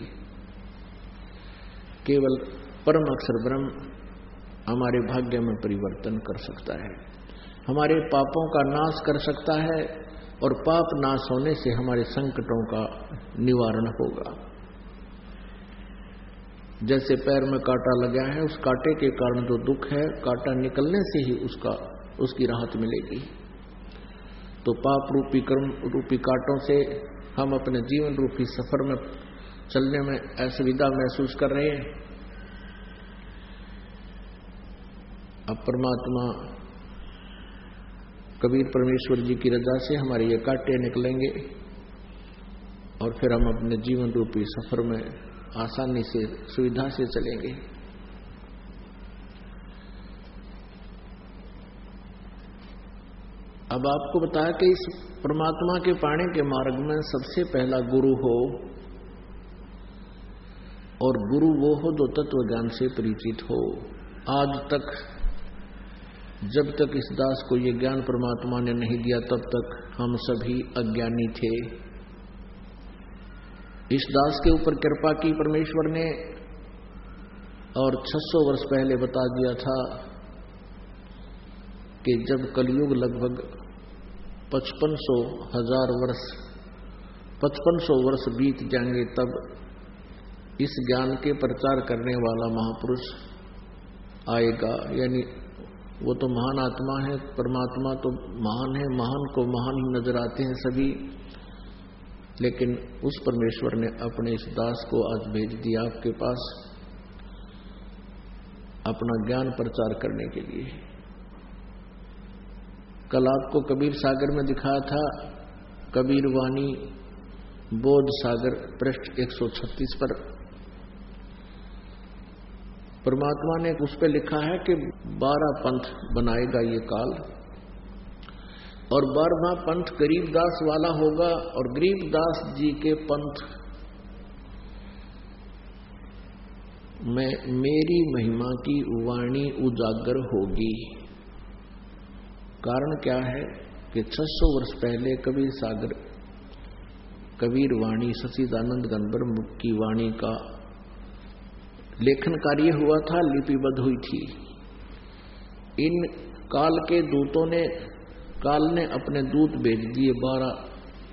केवल परम अक्षर ब्रह्म हमारे भाग्य में परिवर्तन कर सकता है, हमारे पापों का नाश कर सकता है, और पाप नाश होने से हमारे संकटों का निवारण होगा। जैसे पैर में कांटा लगा है, उस कांटे के कारण जो दुख है, कांटा निकलने से ही उसका उसकी राहत मिलेगी। तो पाप रूपी कर्म रूपी कांटों से हम अपने जीवन रूपी सफर में चलने में असुविधा महसूस कर रहे हैं। अब परमात्मा कबीर परमेश्वर जी की रजा से हमारे ये कांटे निकलेंगे और फिर हम अपने जीवन रूपी सफर में आसानी से सुविधा से चलेंगे। अब आपको बताया कि इस परमात्मा के पाने के मार्ग में सबसे पहला गुरु हो, और गुरु वो हो जो तत्व ज्ञान से परिचित हो। आज तक जब तक इस दास को ये ज्ञान परमात्मा ने नहीं दिया, तब तक हम सभी अज्ञानी थे। इस दास के ऊपर कृपा की परमेश्वर ने, और छह सौ वर्ष पहले बता दिया था कि जब कलयुग लगभग पचपन सौ हजार वर्ष पचपन सौ वर्ष बीत जाएंगे, तब इस ज्ञान के प्रचार करने वाला महापुरुष आएगा। यानी वो तो महान आत्मा है, परमात्मा तो महान है, महान को महान ही नजर आते हैं सभी, लेकिन उस परमेश्वर ने अपने इस दास को आज भेज दिया आपके पास अपना ज्ञान प्रचार करने के लिए। कल आपको कबीर सागर में दिखाया था, कबीर वाणी बोध सागर पृष्ठ एक सौ छत्तीस पर परमात्मा ने उस पर लिखा है कि बारह पंथ बनाएगा ये काल, और बारहवां पंथ गरीबदास वाला होगा, और गरीबदास जी के पंथ में मेरी महिमा की वाणी उजागर होगी। कारण क्या है कि छह सौ वर्ष पहले कबीर सागर कबीर वाणी सच्चिदानंद गणब्रह्म की वाणी का लेखन कार्य हुआ था, लिपिबद्ध हुई थी। इन काल के दूतों ने काल ने अपने दूत भेज दिए बारह,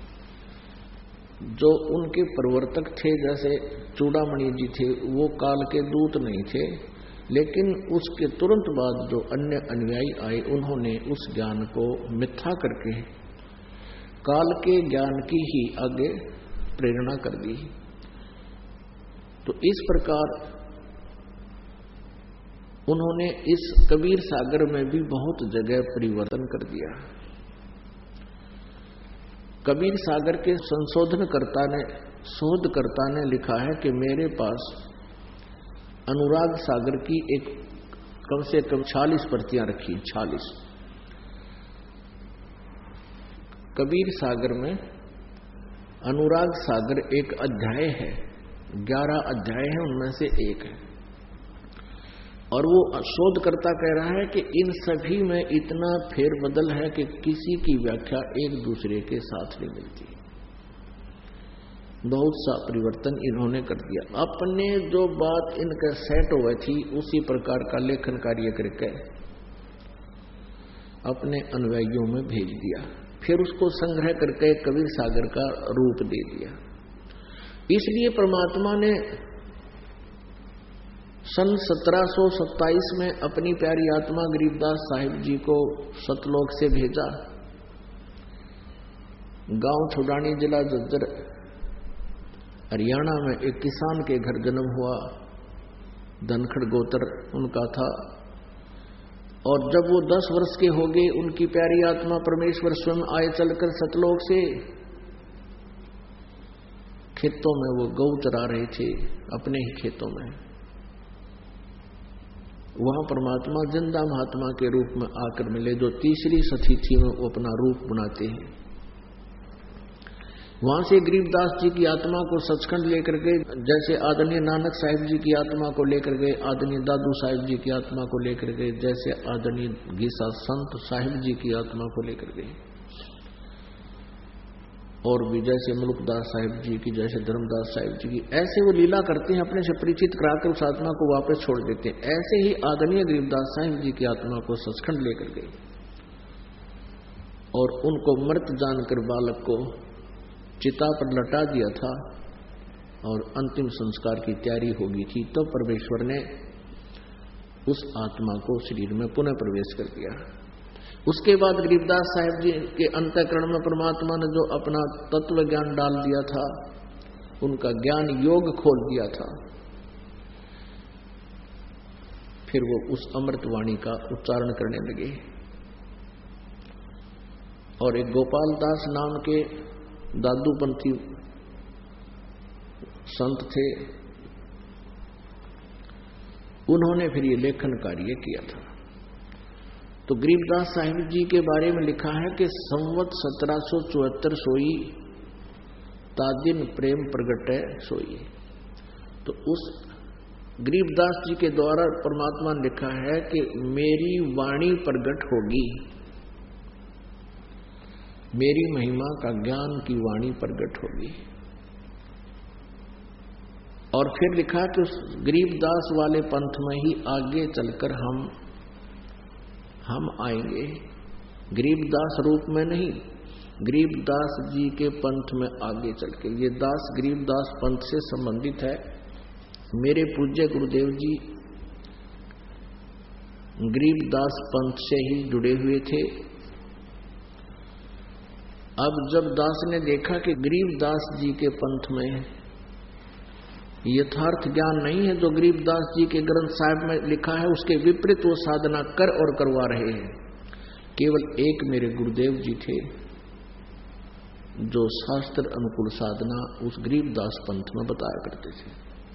जो उनके प्रवर्तक थे, जैसे चूड़ामणि जी थे, वो काल के दूत नहीं थे, लेकिन उसके तुरंत बाद जो अन्य अनुयायी आए, उन्होंने उस ज्ञान को मिथ्या करके काल के ज्ञान की ही आगे प्रेरणा कर दी। तो इस प्रकार उन्होंने इस कबीर सागर में भी बहुत जगह परिवर्तन कर दिया। कबीर सागर के संशोधनकर्ता ने शोधकर्ता ने लिखा है कि मेरे पास अनुराग सागर की एक कम से कम छियालीस प्रतियां रखी, छियालीस। कबीर सागर में अनुराग सागर एक अध्याय है, ग्यारह अध्याय है, उनमें से एक है। और वो शोधकर्ता कह रहा है कि इन सभी में इतना फेरबदल है कि किसी की व्याख्या एक दूसरे के साथ नहीं मिलती। बहुत सा परिवर्तन इन्होंने कर दिया। अपने जो बात इनका सेट हुई थी उसी प्रकार का लेखन कार्य करके अपने अनुयायियों में भेज दिया, फिर उसको संग्रह करके कबीर सागर का रूप दे दिया। इसलिए परमात्मा ने सन सत्रह सौ सत्ताईस में अपनी प्यारी आत्मा गरीबदास साहिब जी को सतलोक से भेजा। गांव छुड़ानी जिला जज्जर हरियाणा में एक किसान के घर जन्म हुआ, धनखड़ गोत्र उनका था। और जब वो दस वर्ष के हो गए, उनकी प्यारी आत्मा परमेश्वर स्वयं आए चलकर सतलोक से। खेतों में वो गौ चरा रहे थे, अपने ही खेतों में। वहां परमात्मा जिंदा महात्मा के रूप में आकर मिले, जो तीसरी सती थी में वो अपना रूप बनाते हैं। वहां से गरीबदास जी की आत्मा को सचखंड लेकर गए, जैसे आदरणीय नानक साहिब जी की आत्मा को लेकर गए, आदरणीय दादू साहिब जी की आत्मा को लेकर गए, जैसे आदरणीय गीसा संत साहिब जी की आत्मा को लेकर गए, और भी जैसे मुल्कदास साहिब जी की, जैसे धर्मदास साहिब जी की। ऐसे वो लीला करते हैं, अपने से परिचित कराकर उस आत्मा को वापस छोड़ देते हैं। ऐसे ही आदरणीय गरीबदास साहिब जी की आत्मा को सचखंड लेकर गए और उनको मृत जानकर बालक को चिता पर लटा दिया था। और अंतिम संस्कार की तैयारी होगी थी, तब तो परमेश्वर ने उस आत्मा को शरीर में पुनः प्रवेश कर दिया। उसके बाद गरीबदास साहिब जी के अंतःकरण में परमात्मा ने जो अपना तत्व ज्ञान डाल दिया था, उनका ज्ञान योग खोल दिया था, फिर वो उस अमृत वाणी का उच्चारण करने लगे। और एक गोपाल दास नाम के दादूपंथी संत थे, उन्होंने फिर ये लेखन कार्य किया था। तो गरीबदास साहिब जी के बारे में लिखा है कि संवत सत्रह सौ चौहत्तर सोई तादिन प्रेम प्रगटे सोई। तो उस गरीबदास जी के द्वारा परमात्मा ने लिखा है कि मेरी वाणी प्रगट होगी, मेरी महिमा का ज्ञान की वाणी प्रगट होगी। और फिर लिखा कि उस गरीबदास वाले पंथ में ही आगे चलकर हम हम आएंगे, गरीबदास रूप में नहीं, गरीबदास जी के पंथ में आगे चल के। ये दास गरीबदास पंथ से संबंधित है। मेरे पूज्य गुरुदेव जी गरीबदास पंथ से ही जुड़े हुए थे। अब जब दास ने देखा कि गरीबदास जी के पंथ में यथार्थ ज्ञान नहीं है, जो गरीबदास जी के ग्रंथ साहिब में लिखा है उसके विपरीत वो साधना कर और करवा रहे हैं। केवल एक मेरे गुरुदेव जी थे जो शास्त्र अनुकूल साधना उस गरीबदास पंथ में बताया करते थे।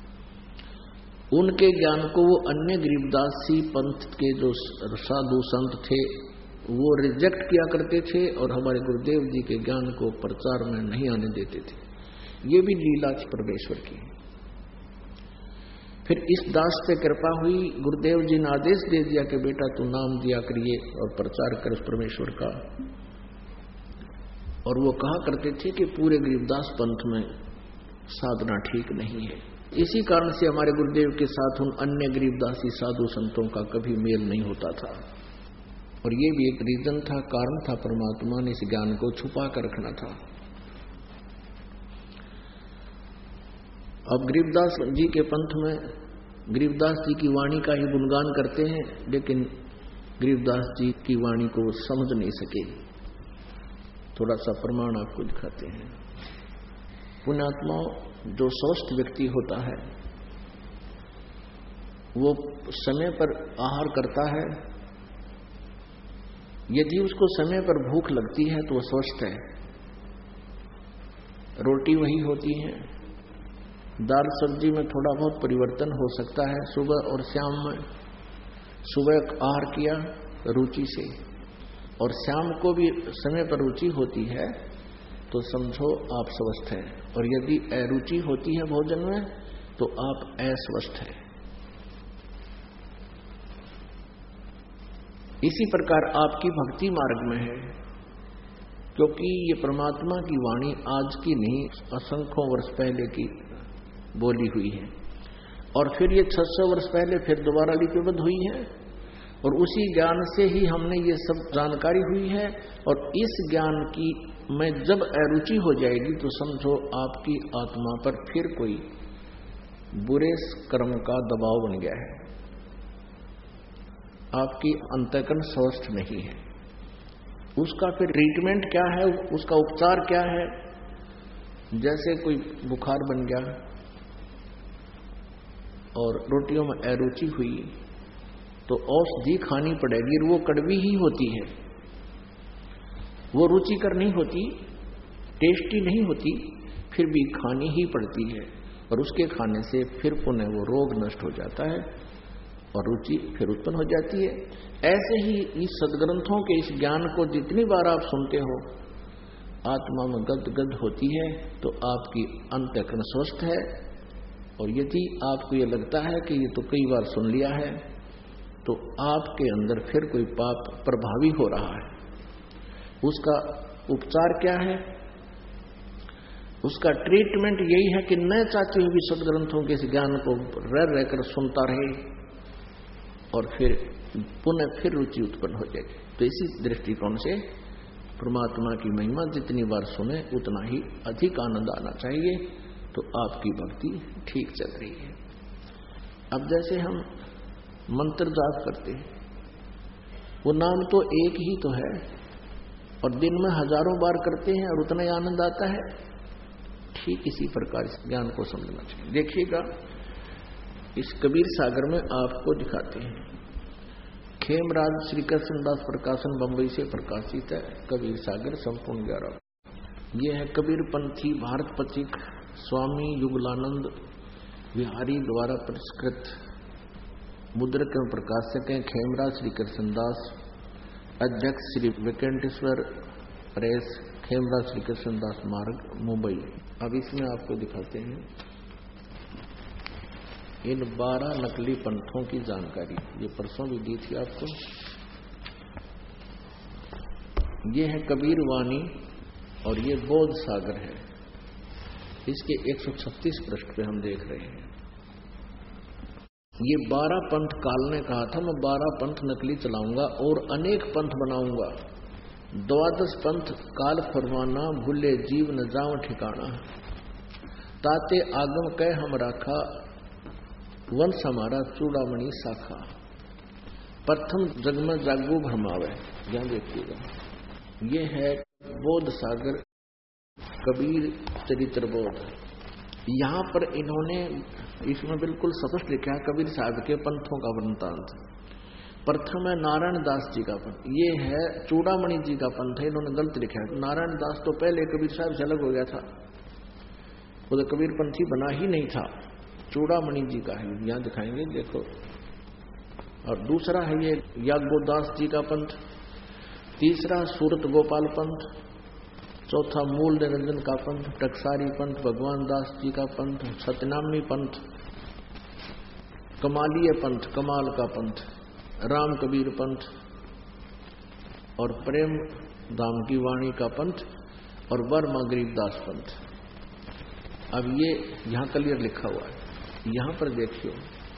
उनके ज्ञान को वो अन्य गरीबदासी पंथ के जो साधु संत थे वो रिजेक्ट किया करते थे और हमारे गुरुदेव जी के ज्ञान को प्रचार में नहीं आने देते थे। ये भी लीला थी परमेश्वर की। फिर इस दास पे कृपा हुई, गुरुदेव जी ने आदेश दे दिया कि बेटा तू नाम दिया करिए और प्रचार कर उस परमेश्वर का। और वो कहा करते थे कि पूरे गरीबदास पंथ में साधना ठीक नहीं है। इसी कारण से हमारे गुरुदेव के साथ उन अन्य गरीबदासी साधु संतों का कभी मेल नहीं होता था। और ये भी एक रीजन था, कारण था, परमात्मा ने इस ज्ञान को छुपा कर रखना था। अब गरीबदास जी के पंथ में गरीबदास जी की वाणी का ही गुणगान करते हैं, लेकिन गरीबदास जी की वाणी को समझ नहीं सके। थोड़ा सा प्रमाण आपको दिखाते हैं। पुण्यात्मा जो स्वस्थ व्यक्ति होता है वो समय पर आहार करता है। यदि उसको समय पर भूख लगती है तो वो स्वस्थ है। रोटी वही होती है, दाल सब्जी में थोड़ा बहुत परिवर्तन हो सकता है सुबह और शाम में। सुबह आहार किया रुचि से और शाम को भी समय पर रुचि होती है तो समझो आप स्वस्थ हैं। और यदि अरुचि होती है भोजन में तो आप अस्वस्थ हैं। इसी प्रकार आपकी भक्ति मार्ग में है, क्योंकि ये परमात्मा की वाणी आज की नहीं, असंख्यों वर्ष पहले की बोली हुई है। और फिर ये छह सौ वर्ष पहले फिर दोबारा लिपिबद्ध हुई है और उसी ज्ञान से ही हमने ये सब जानकारी हुई है। और इस ज्ञान की में जब अरुचि हो जाएगी तो समझो आपकी आत्मा पर फिर कोई बुरे कर्म का दबाव बन गया है, आपकी अंतःकरण स्वस्थ नहीं है। उसका फिर ट्रीटमेंट क्या है, उसका उपचार क्या है। जैसे कोई बुखार बन गया और रोटियों में अरुचि हुई तो औषधि खानी पड़ेगी। वो कड़वी ही होती है, वो रुचिकर नहीं होती, टेस्टी नहीं होती, फिर भी खानी ही पड़ती है। और उसके खाने से फिर पुनः वो रोग नष्ट हो जाता है और रुचि फिर उत्पन्न हो जाती है। ऐसे ही इस सदग्रंथों के इस ज्ञान को जितनी बार आप सुनते हो आत्मा में गद गद होती है तो आपकी अंतःकरण स्वस्थ है। और यदि आपको ये लगता है कि ये तो कई बार सुन लिया है तो आपके अंदर फिर कोई पाप प्रभावी हो रहा है। उसका उपचार क्या है, उसका ट्रीटमेंट यही है कि न चाहते हुए भी सदग्रंथों के इस ज्ञान को रह रहकर सुनता रहे और फिर पुनः फिर रुचि उत्पन्न हो जाएगी। तो इसी दृष्टिकोण से परमात्मा की महिमा जितनी बार सुने उतना ही अधिक आनंद आना चाहिए। तो आपकी भक्ति ठीक चल रही है। अब जैसे हम मंत्र जाप करते हैं, वो नाम तो एक ही तो है और दिन में हजारों बार करते हैं और उतना ही आनंद आता है। ठीक इसी प्रकार इस ज्ञान को समझना चाहिए। देखिएगा, इस कबीर सागर में आपको दिखाते हैं, खेमराज श्री कृष्णदास प्रकाशन बंबई से प्रकाशित है कबीर सागर संपूर्ण ग्यारह। ये है कबीर पंथी भारत पथिक स्वामी युगलानंद विहारी द्वारा परिष्कृत, मुद्रक एवं प्रकाशक हैं खेमराज श्री कृष्णदास, अध्यक्ष श्री वेंकटेश्वर प्रेस, खेमराज श्री कृष्णदास मार्ग, मुंबई। अब इसमें आपको दिखाते हैं इन बारह नकली पंथों की जानकारी। ये परसों भी दी थी आपको। ये है कबीर वाणी और ये बोध सागर है। इसके एक सौ छत्तीस पृष्ठ पे हम देख रहे हैं। ये बारह पंथ काल ने कहा था, मैं बारह पंथ नकली चलाऊंगा और अनेक पंथ बनाऊंगा। द्वादश पंथ काल फरमाना, भूले जीव न जाओ ठिकाना। ताते आगम कह हम राखा, वंश हमारा चूड़ामणि शाखा। प्रथम जग में जागू भरमावे। यहां देखिएगा, ये है बोध सागर कबीर चरित्र बोध। यहां पर इन्होंने इसमें बिल्कुल स्पष्ट लिखा है कबीर साहब के पंथों का वृत्तांत। प्रथम है नारायण दास जी का पंथ, ये है चूड़ामणि जी का पंथ है। इन्होंने गलत लिखा है। नारायण दास तो पहले कबीर साहब से अलग हो गया था, वो तो कबीर पंथी बना ही नहीं था। चूड़ामणि जी का है, यहां दिखाएंगे, देखो। और दूसरा है ये याज्ञोदास जी का पंथ, तीसरा सूरत गोपाल पंथ, चौथा मूल निरंजन का पंथ, टकसारी पंथ, भगवान दास जी का पंथ, सतनामी पंथ, कमालीय पंथ, कमाल का पंथ, राम कबीर पंथ और प्रेम धाम की वाणी का पंथ और वर्मा गरीबदास पंथ। अब ये यहां क्लियर लिखा हुआ है। यहां पर देखिए,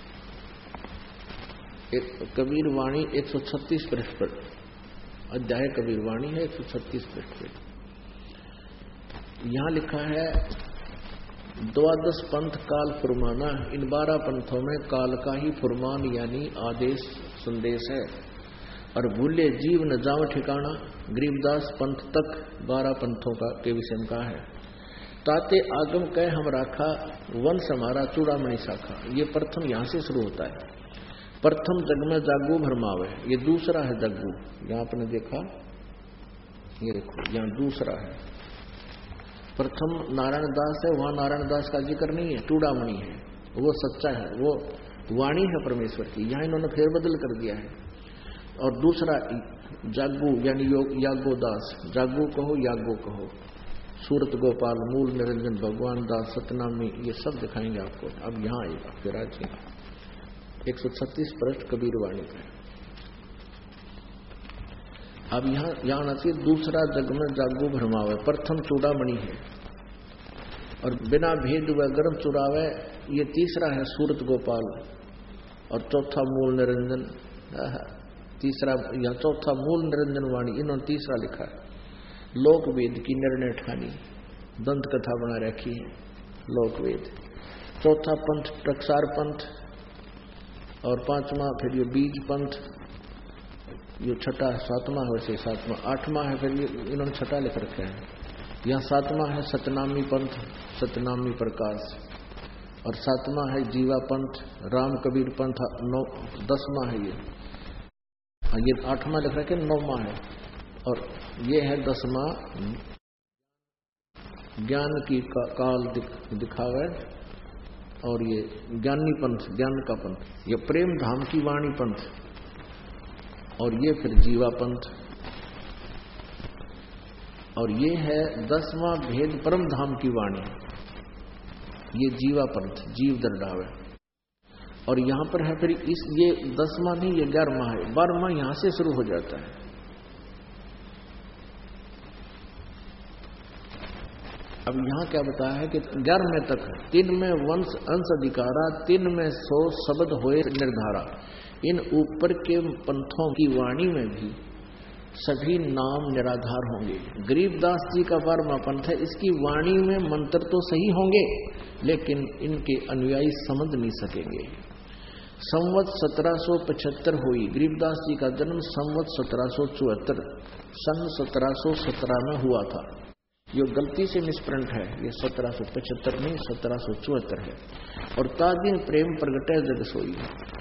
एक कबीर वाणी एक सौ छत्तीस पृष्ठ पर, अध्याय कबीर वाणी है एक सौ छत्तीस पृष्ठ पर। यहां लिखा है द्वादश पंथ काल फुरमाना। इन बारह पंथों में काल का ही फुरमान यानी आदेश संदेश है। और भूले जीव न जाओ ठिकाना, गरीबदास पंथ तक बारह पंथों का के विषय में कहा है। ताते आगम कह हम राखा, वंश हमारा चूड़ामणि शाखा। ये प्रथम यहां से शुरू होता है। प्रथम जग में जागू भरमावे, ये दूसरा है जग्गू। यहां आपने देखा, ये देखो यहां दूसरा है। प्रथम नारायण दास है, वहां नारायण दास का जिक्र नहीं है, चूड़ामणि है, वो सच्चा है, वो वाणी है परमेश्वर की। यहां इन्होंने फेरबदल कर दिया है। और दूसरा जागू यानी याज्ञोदास, जागू कहो याज्ञो कहो, सूरत गोपाल, मूल निरंजन, भगवान दास, सतनामी, ये सब दिखाएंगे आपको। अब यहां आएगा फिर आज एक सौ छत्तीस पृष्ठ कबीर वाणी का। अब यहां यहां आना चाहिए दूसरा जग में जागू भरमावे। प्रथम चूड़ामणि है और बिना भेद व गर्म चुरावे, ये तीसरा है सूरत गोपाल और चौथा मूल निरंजन। तीसरा या चौथा मूल निरंजन वाणी, इन्होंने तीसरा लिखा है। लोक वेद की निर्णय ठानी, दंत कथा बना रखी है लोक वेद। चौथा पंथ टकसार पंथ और पांचवा फिर ये बीज पंथ, ये छठा सातवां है, वैसे सातवां आठवां है, फिर ये इन्होंने छठा लिख रखा है। यहाँ सातवां है सतनामी पंथ, सतनामी प्रकाश, और सातवां है जीवा पंथ, राम कबीर पंथ। नौ दसवां है ये, ये आठवां लिख रखा है, नौवां है, और ये है दसवां ज्ञान की का, काल दिख, दिखावे। और ये ज्ञानी पंथ, ज्ञान का पंथ, ये प्रेम धाम की वाणी पंथ, और ये फिर जीवा पंथ, और ये है दसवां भेद परम धाम की वाणी, ये जीवा पंथ, जीव दरडावे। और यहां पर है फिर इस ये दसवां नहीं, ये ग्यारहवां है। बारहवां यहां से शुरू हो जाता है। अब यहां क्या बताया है कि ग्यारहवें तक तीन में वंश अंश अधिकारा, तीन में सौ शब्द होए निर्धारा। इन ऊपर के पंथों की वाणी में भी सभी नाम निराधार होंगे। गरीबदास जी का बारहवां पंथ है, इसकी वाणी में मंत्र तो सही होंगे लेकिन इनके अनुयायी समझ नहीं सकेंगे। संवत सत्रह सौ पचहत्तर हुई, गरीबदास जी का जन्म संवत सत्रह सौ चौहत्तर सन सत्रह सौ सत्रह में हुआ था। ये गलती से मिसप्रिंट है, ये सत्रह सौ पचहत्तर नहीं सत्रह सौ चौहत्तर है। और तादिन प्रेम प्रगटे जग सोई,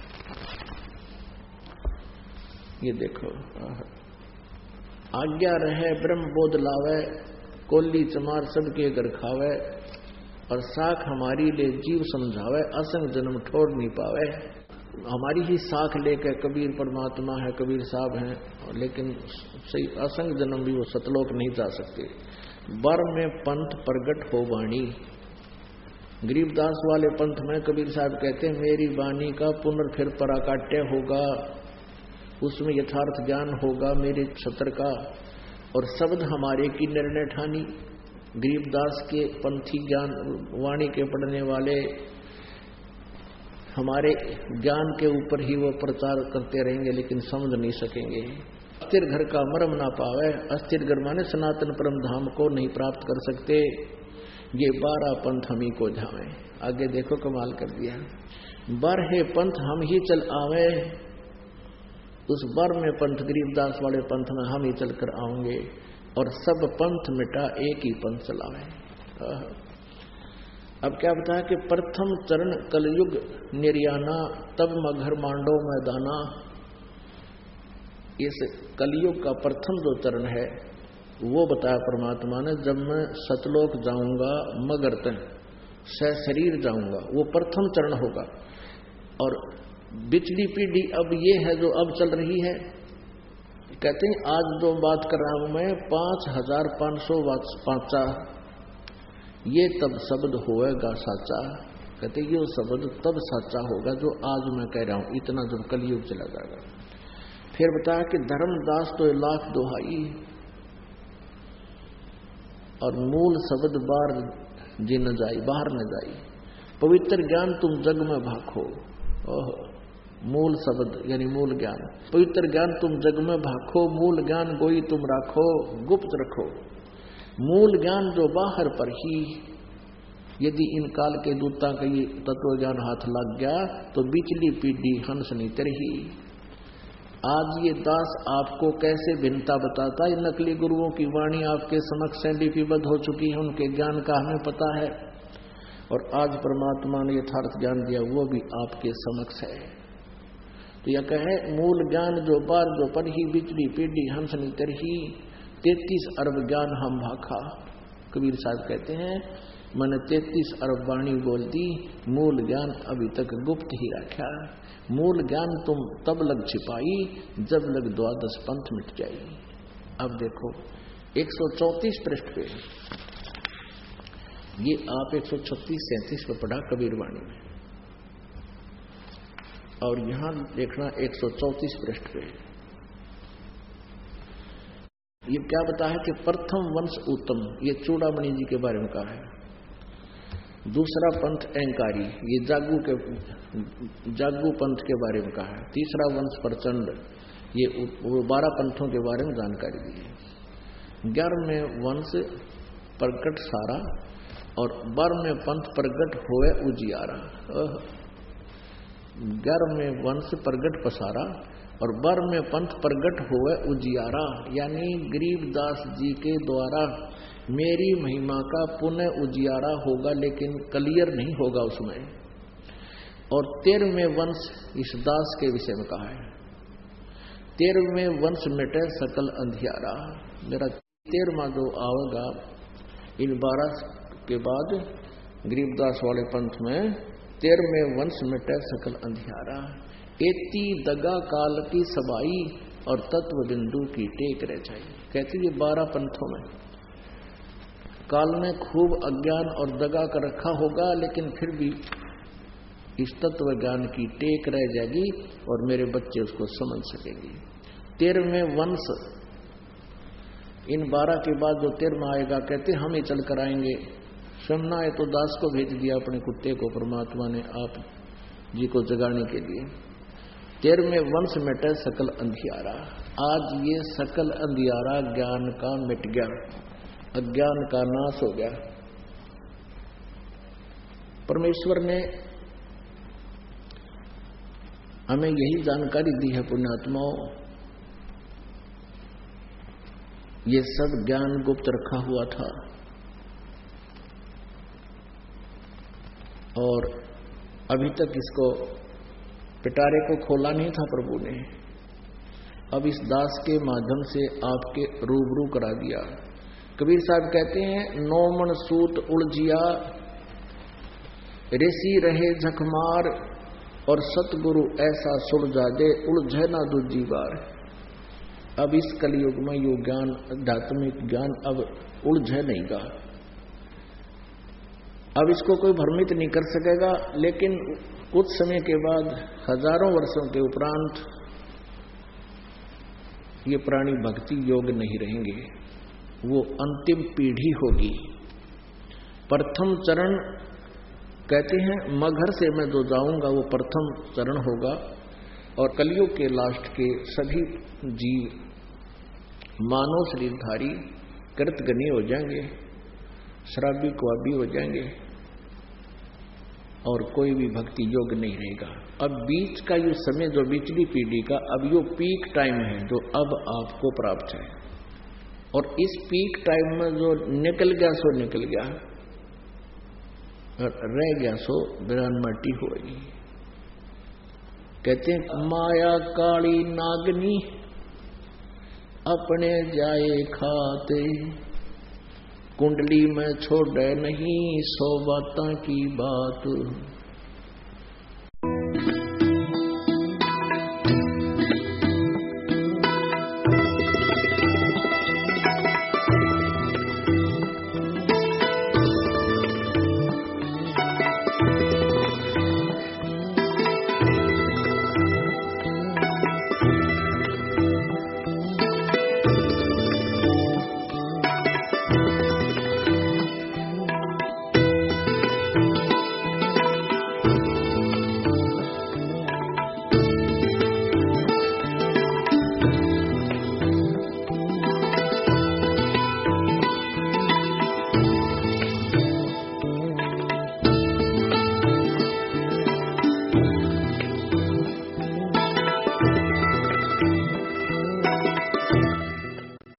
ये देखो, आज्ञा रहे ब्रह्म बोध लावे, कोली चमार सबके घर खावे, और साख हमारी ले जीव समझावे, असंग जन्म ठोर नहीं पावे। हमारी ही साख लेकर कबीर परमात्मा है, कबीर साहब हैं, लेकिन सही असंग जन्म भी वो सतलोक नहीं जा सकते। बर में पंथ प्रगट हो वाणी, गरीबदास वाले पंथ में कबीर साहब कहते हैं मेरी वाणी का पुनर्फिर पराकाट्य होगा, उसमें यथार्थ ज्ञान होगा मेरे छत्र का, और शब्द हमारे की निर्णय ठानी। गरीबदास के पंथी ज्ञान वाणी के पढ़ने वाले हमारे ज्ञान के ऊपर ही वो प्रचार करते रहेंगे, लेकिन समझ नहीं सकेंगे। अस्थिर घर का मर्म ना पावे, अस्थिर घर माने सनातन परम धाम को नहीं प्राप्त कर सकते। ये बारह पंथ हम ही को झावे। आगे देखो कमाल कर दिया, बारह पंथ हम ही चल आवे, उस बर में पंथ गरीबदास वाले पंथ में हम ही चल कर आएंगे, और सब पंथ मिटा एक ही पंथ चलावे। अब क्या बताया कि प्रथम चरण कलयुग निर्याना, तब मगर मांडो मैदाना। इस कलयुग का प्रथम जो चरण है वो बताया परमात्मा ने, जब मैं सतलोक जाऊंगा मगर तन सशरीर जाऊंगा, वो प्रथम चरण होगा। और बिचली पीढ़ी अब ये है जो अब चल रही है, कहते हैं आज जो बात कर रहा हूं मैं पांच हजार पांच सौ पांचा, ये तब शब्द होएगा साचा। कहते ये शब्द तब साचा होगा जो आज मैं कह रहा हूं, इतना जब कलयुग चला जाएगा। फिर बताया कि धर्मदास तो लाख दोहाई, और मूल शब्द बार जी न जाई, बाहर न जाई। पवित्र ज्ञान तुम जग में भाखो, ओह मूल शब्द यानी मूल ज्ञान, पवित्र ज्ञान तुम जग में भाखो, मूल ज्ञान गोई तुम राखो, गुप्त रखो। मूल ज्ञान जो बाहर पर ही, यदि इन काल के दूता का ये तत्व ज्ञान हाथ लग गया तो बिचली पीढ़ी हंस नहीं तरही। आज ये दास आपको कैसे भिन्नता बताता है, नकली गुरुओं की वाणी आपके समक्ष लिपिबद्ध हो चुकी है, उनके ज्ञान का हमें पता है, और आज परमात्मा ने यथार्थ ज्ञान दिया वो भी आपके समक्ष है। तो यह कहे मूल ज्ञान जो बार जो पर ही बिचली पीढ़ी हंस नहीं तरही, तैतीस अरब ज्ञान हम भाखा। कबीर साहब कहते हैं मैंने तैतीस अरब वाणी बोल दी, मूल ज्ञान अभी तक गुप्त ही रखा। मूल ज्ञान तुम तब लग छिपाई जब लग द्वादश पंथ मिट जाई। अब देखो एक सौ चौंतीस पृष्ठ पे, ये आप एक सौ छत्तीस सैंतीस पे पढ़ा कबीर वाणी में, और यहां देखना एक सौ चौंतीस पृष्ठ पे ये क्या बता है कि प्रथम वंश उत्तम, ये चूड़ामणि जी के बारे में कहा है। दूसरा पंथ अहंकारी, ये जागू के जागू पंथ के बारे में कहा है। तीसरा वंश प्रचंड, ये वो बारह पंथों के बारे में जानकारी दी है। ग्यारहवें वंश प्रगट सारा, और बारहवें पंथ प्रगट होए उजियारा। ग्यारहवें वंश प्रगट पसारा, और बारहवें पंथ प्रगट हुए उजियारा, यानी गरीबदास जी के द्वारा मेरी महिमा का पुनः उजियारा होगा, लेकिन क्लियर नहीं होगा उसमें। और तेरहवें वंश इस दास के विषय में कहा है, तेरहवें वंश मिटे सकल अंधियारा। मेरा तेरहवां जो आवेगा इन बारह के बाद गरीबदास वाले पंथ में, तेरहवें वंश मिटे सकल अंधियारा। एती दगा काल की सबाई, और तत्व बिंदु की टेक रह जाए। कहती ये बारह पंथों में काल ने खूब अज्ञान और दगा कर रखा होगा, लेकिन फिर भी इस तत्व ज्ञान की टेक रह जाएगी और मेरे बच्चे उसको समझ सकेंगे। तेरहवें वंश इन बारह के बाद जो तेरहवां आएगा, कहते हम ही चल कर आएंगे। समना है तो दास को भेज दिया अपने कुत्ते को परमात्मा ने आप जी को जगाने के लिए। तेरहवें वंश मिटे सकल अंधियारा। आज ये सकल अंधियारा ज्ञान का मिट गया, अज्ञान का नाश हो गया। परमेश्वर ने हमें यही जानकारी दी है पुण्यात्माओं, ये सब ज्ञान गुप्त रखा हुआ था और अभी तक इसको पिटारे को खोला नहीं था प्रभु ने। अब इस दास के माध्यम से आपके रूबरू करा दिया। कबीर साहब कहते हैं, नौमन सूत उलझिया ऋषि रहे झकमार, और सतगुरु ऐसा सुलझा दे उलझे ना दूजी बार। अब इस कलयुग में यो ज्ञान, आध्यात्मिक ज्ञान अब उलझे नहीं गा, अब इसको कोई भ्रमित नहीं कर सकेगा। लेकिन कुछ समय के बाद, हजारों वर्षों के उपरांत, ये प्राणी भक्ति योग नहीं रहेंगे, वो अंतिम पीढ़ी होगी। प्रथम चरण कहते हैं, मगर से मैं जो जाऊंगा वो प्रथम चरण होगा, और कलयुग के लास्ट के सभी जीव मानव शरीरधारी कृतगनी हो जाएंगे, शराबी क्वाबी हो जाएंगे, और कोई भी भक्ति योग नहीं रहेगा। अब बीच का ये समय जो बिचली पीढ़ी का, अब यो पीक टाइम है जो अब आपको प्राप्त है, और इस पीक टाइम में जो निकल गया सो निकल गया, रह गया सो बिरान मट्टी होगी। कहते हैं, माया काली नागनी अपने जाए खाते, कुंडली में छोड़े नहीं सौ बातों की बात।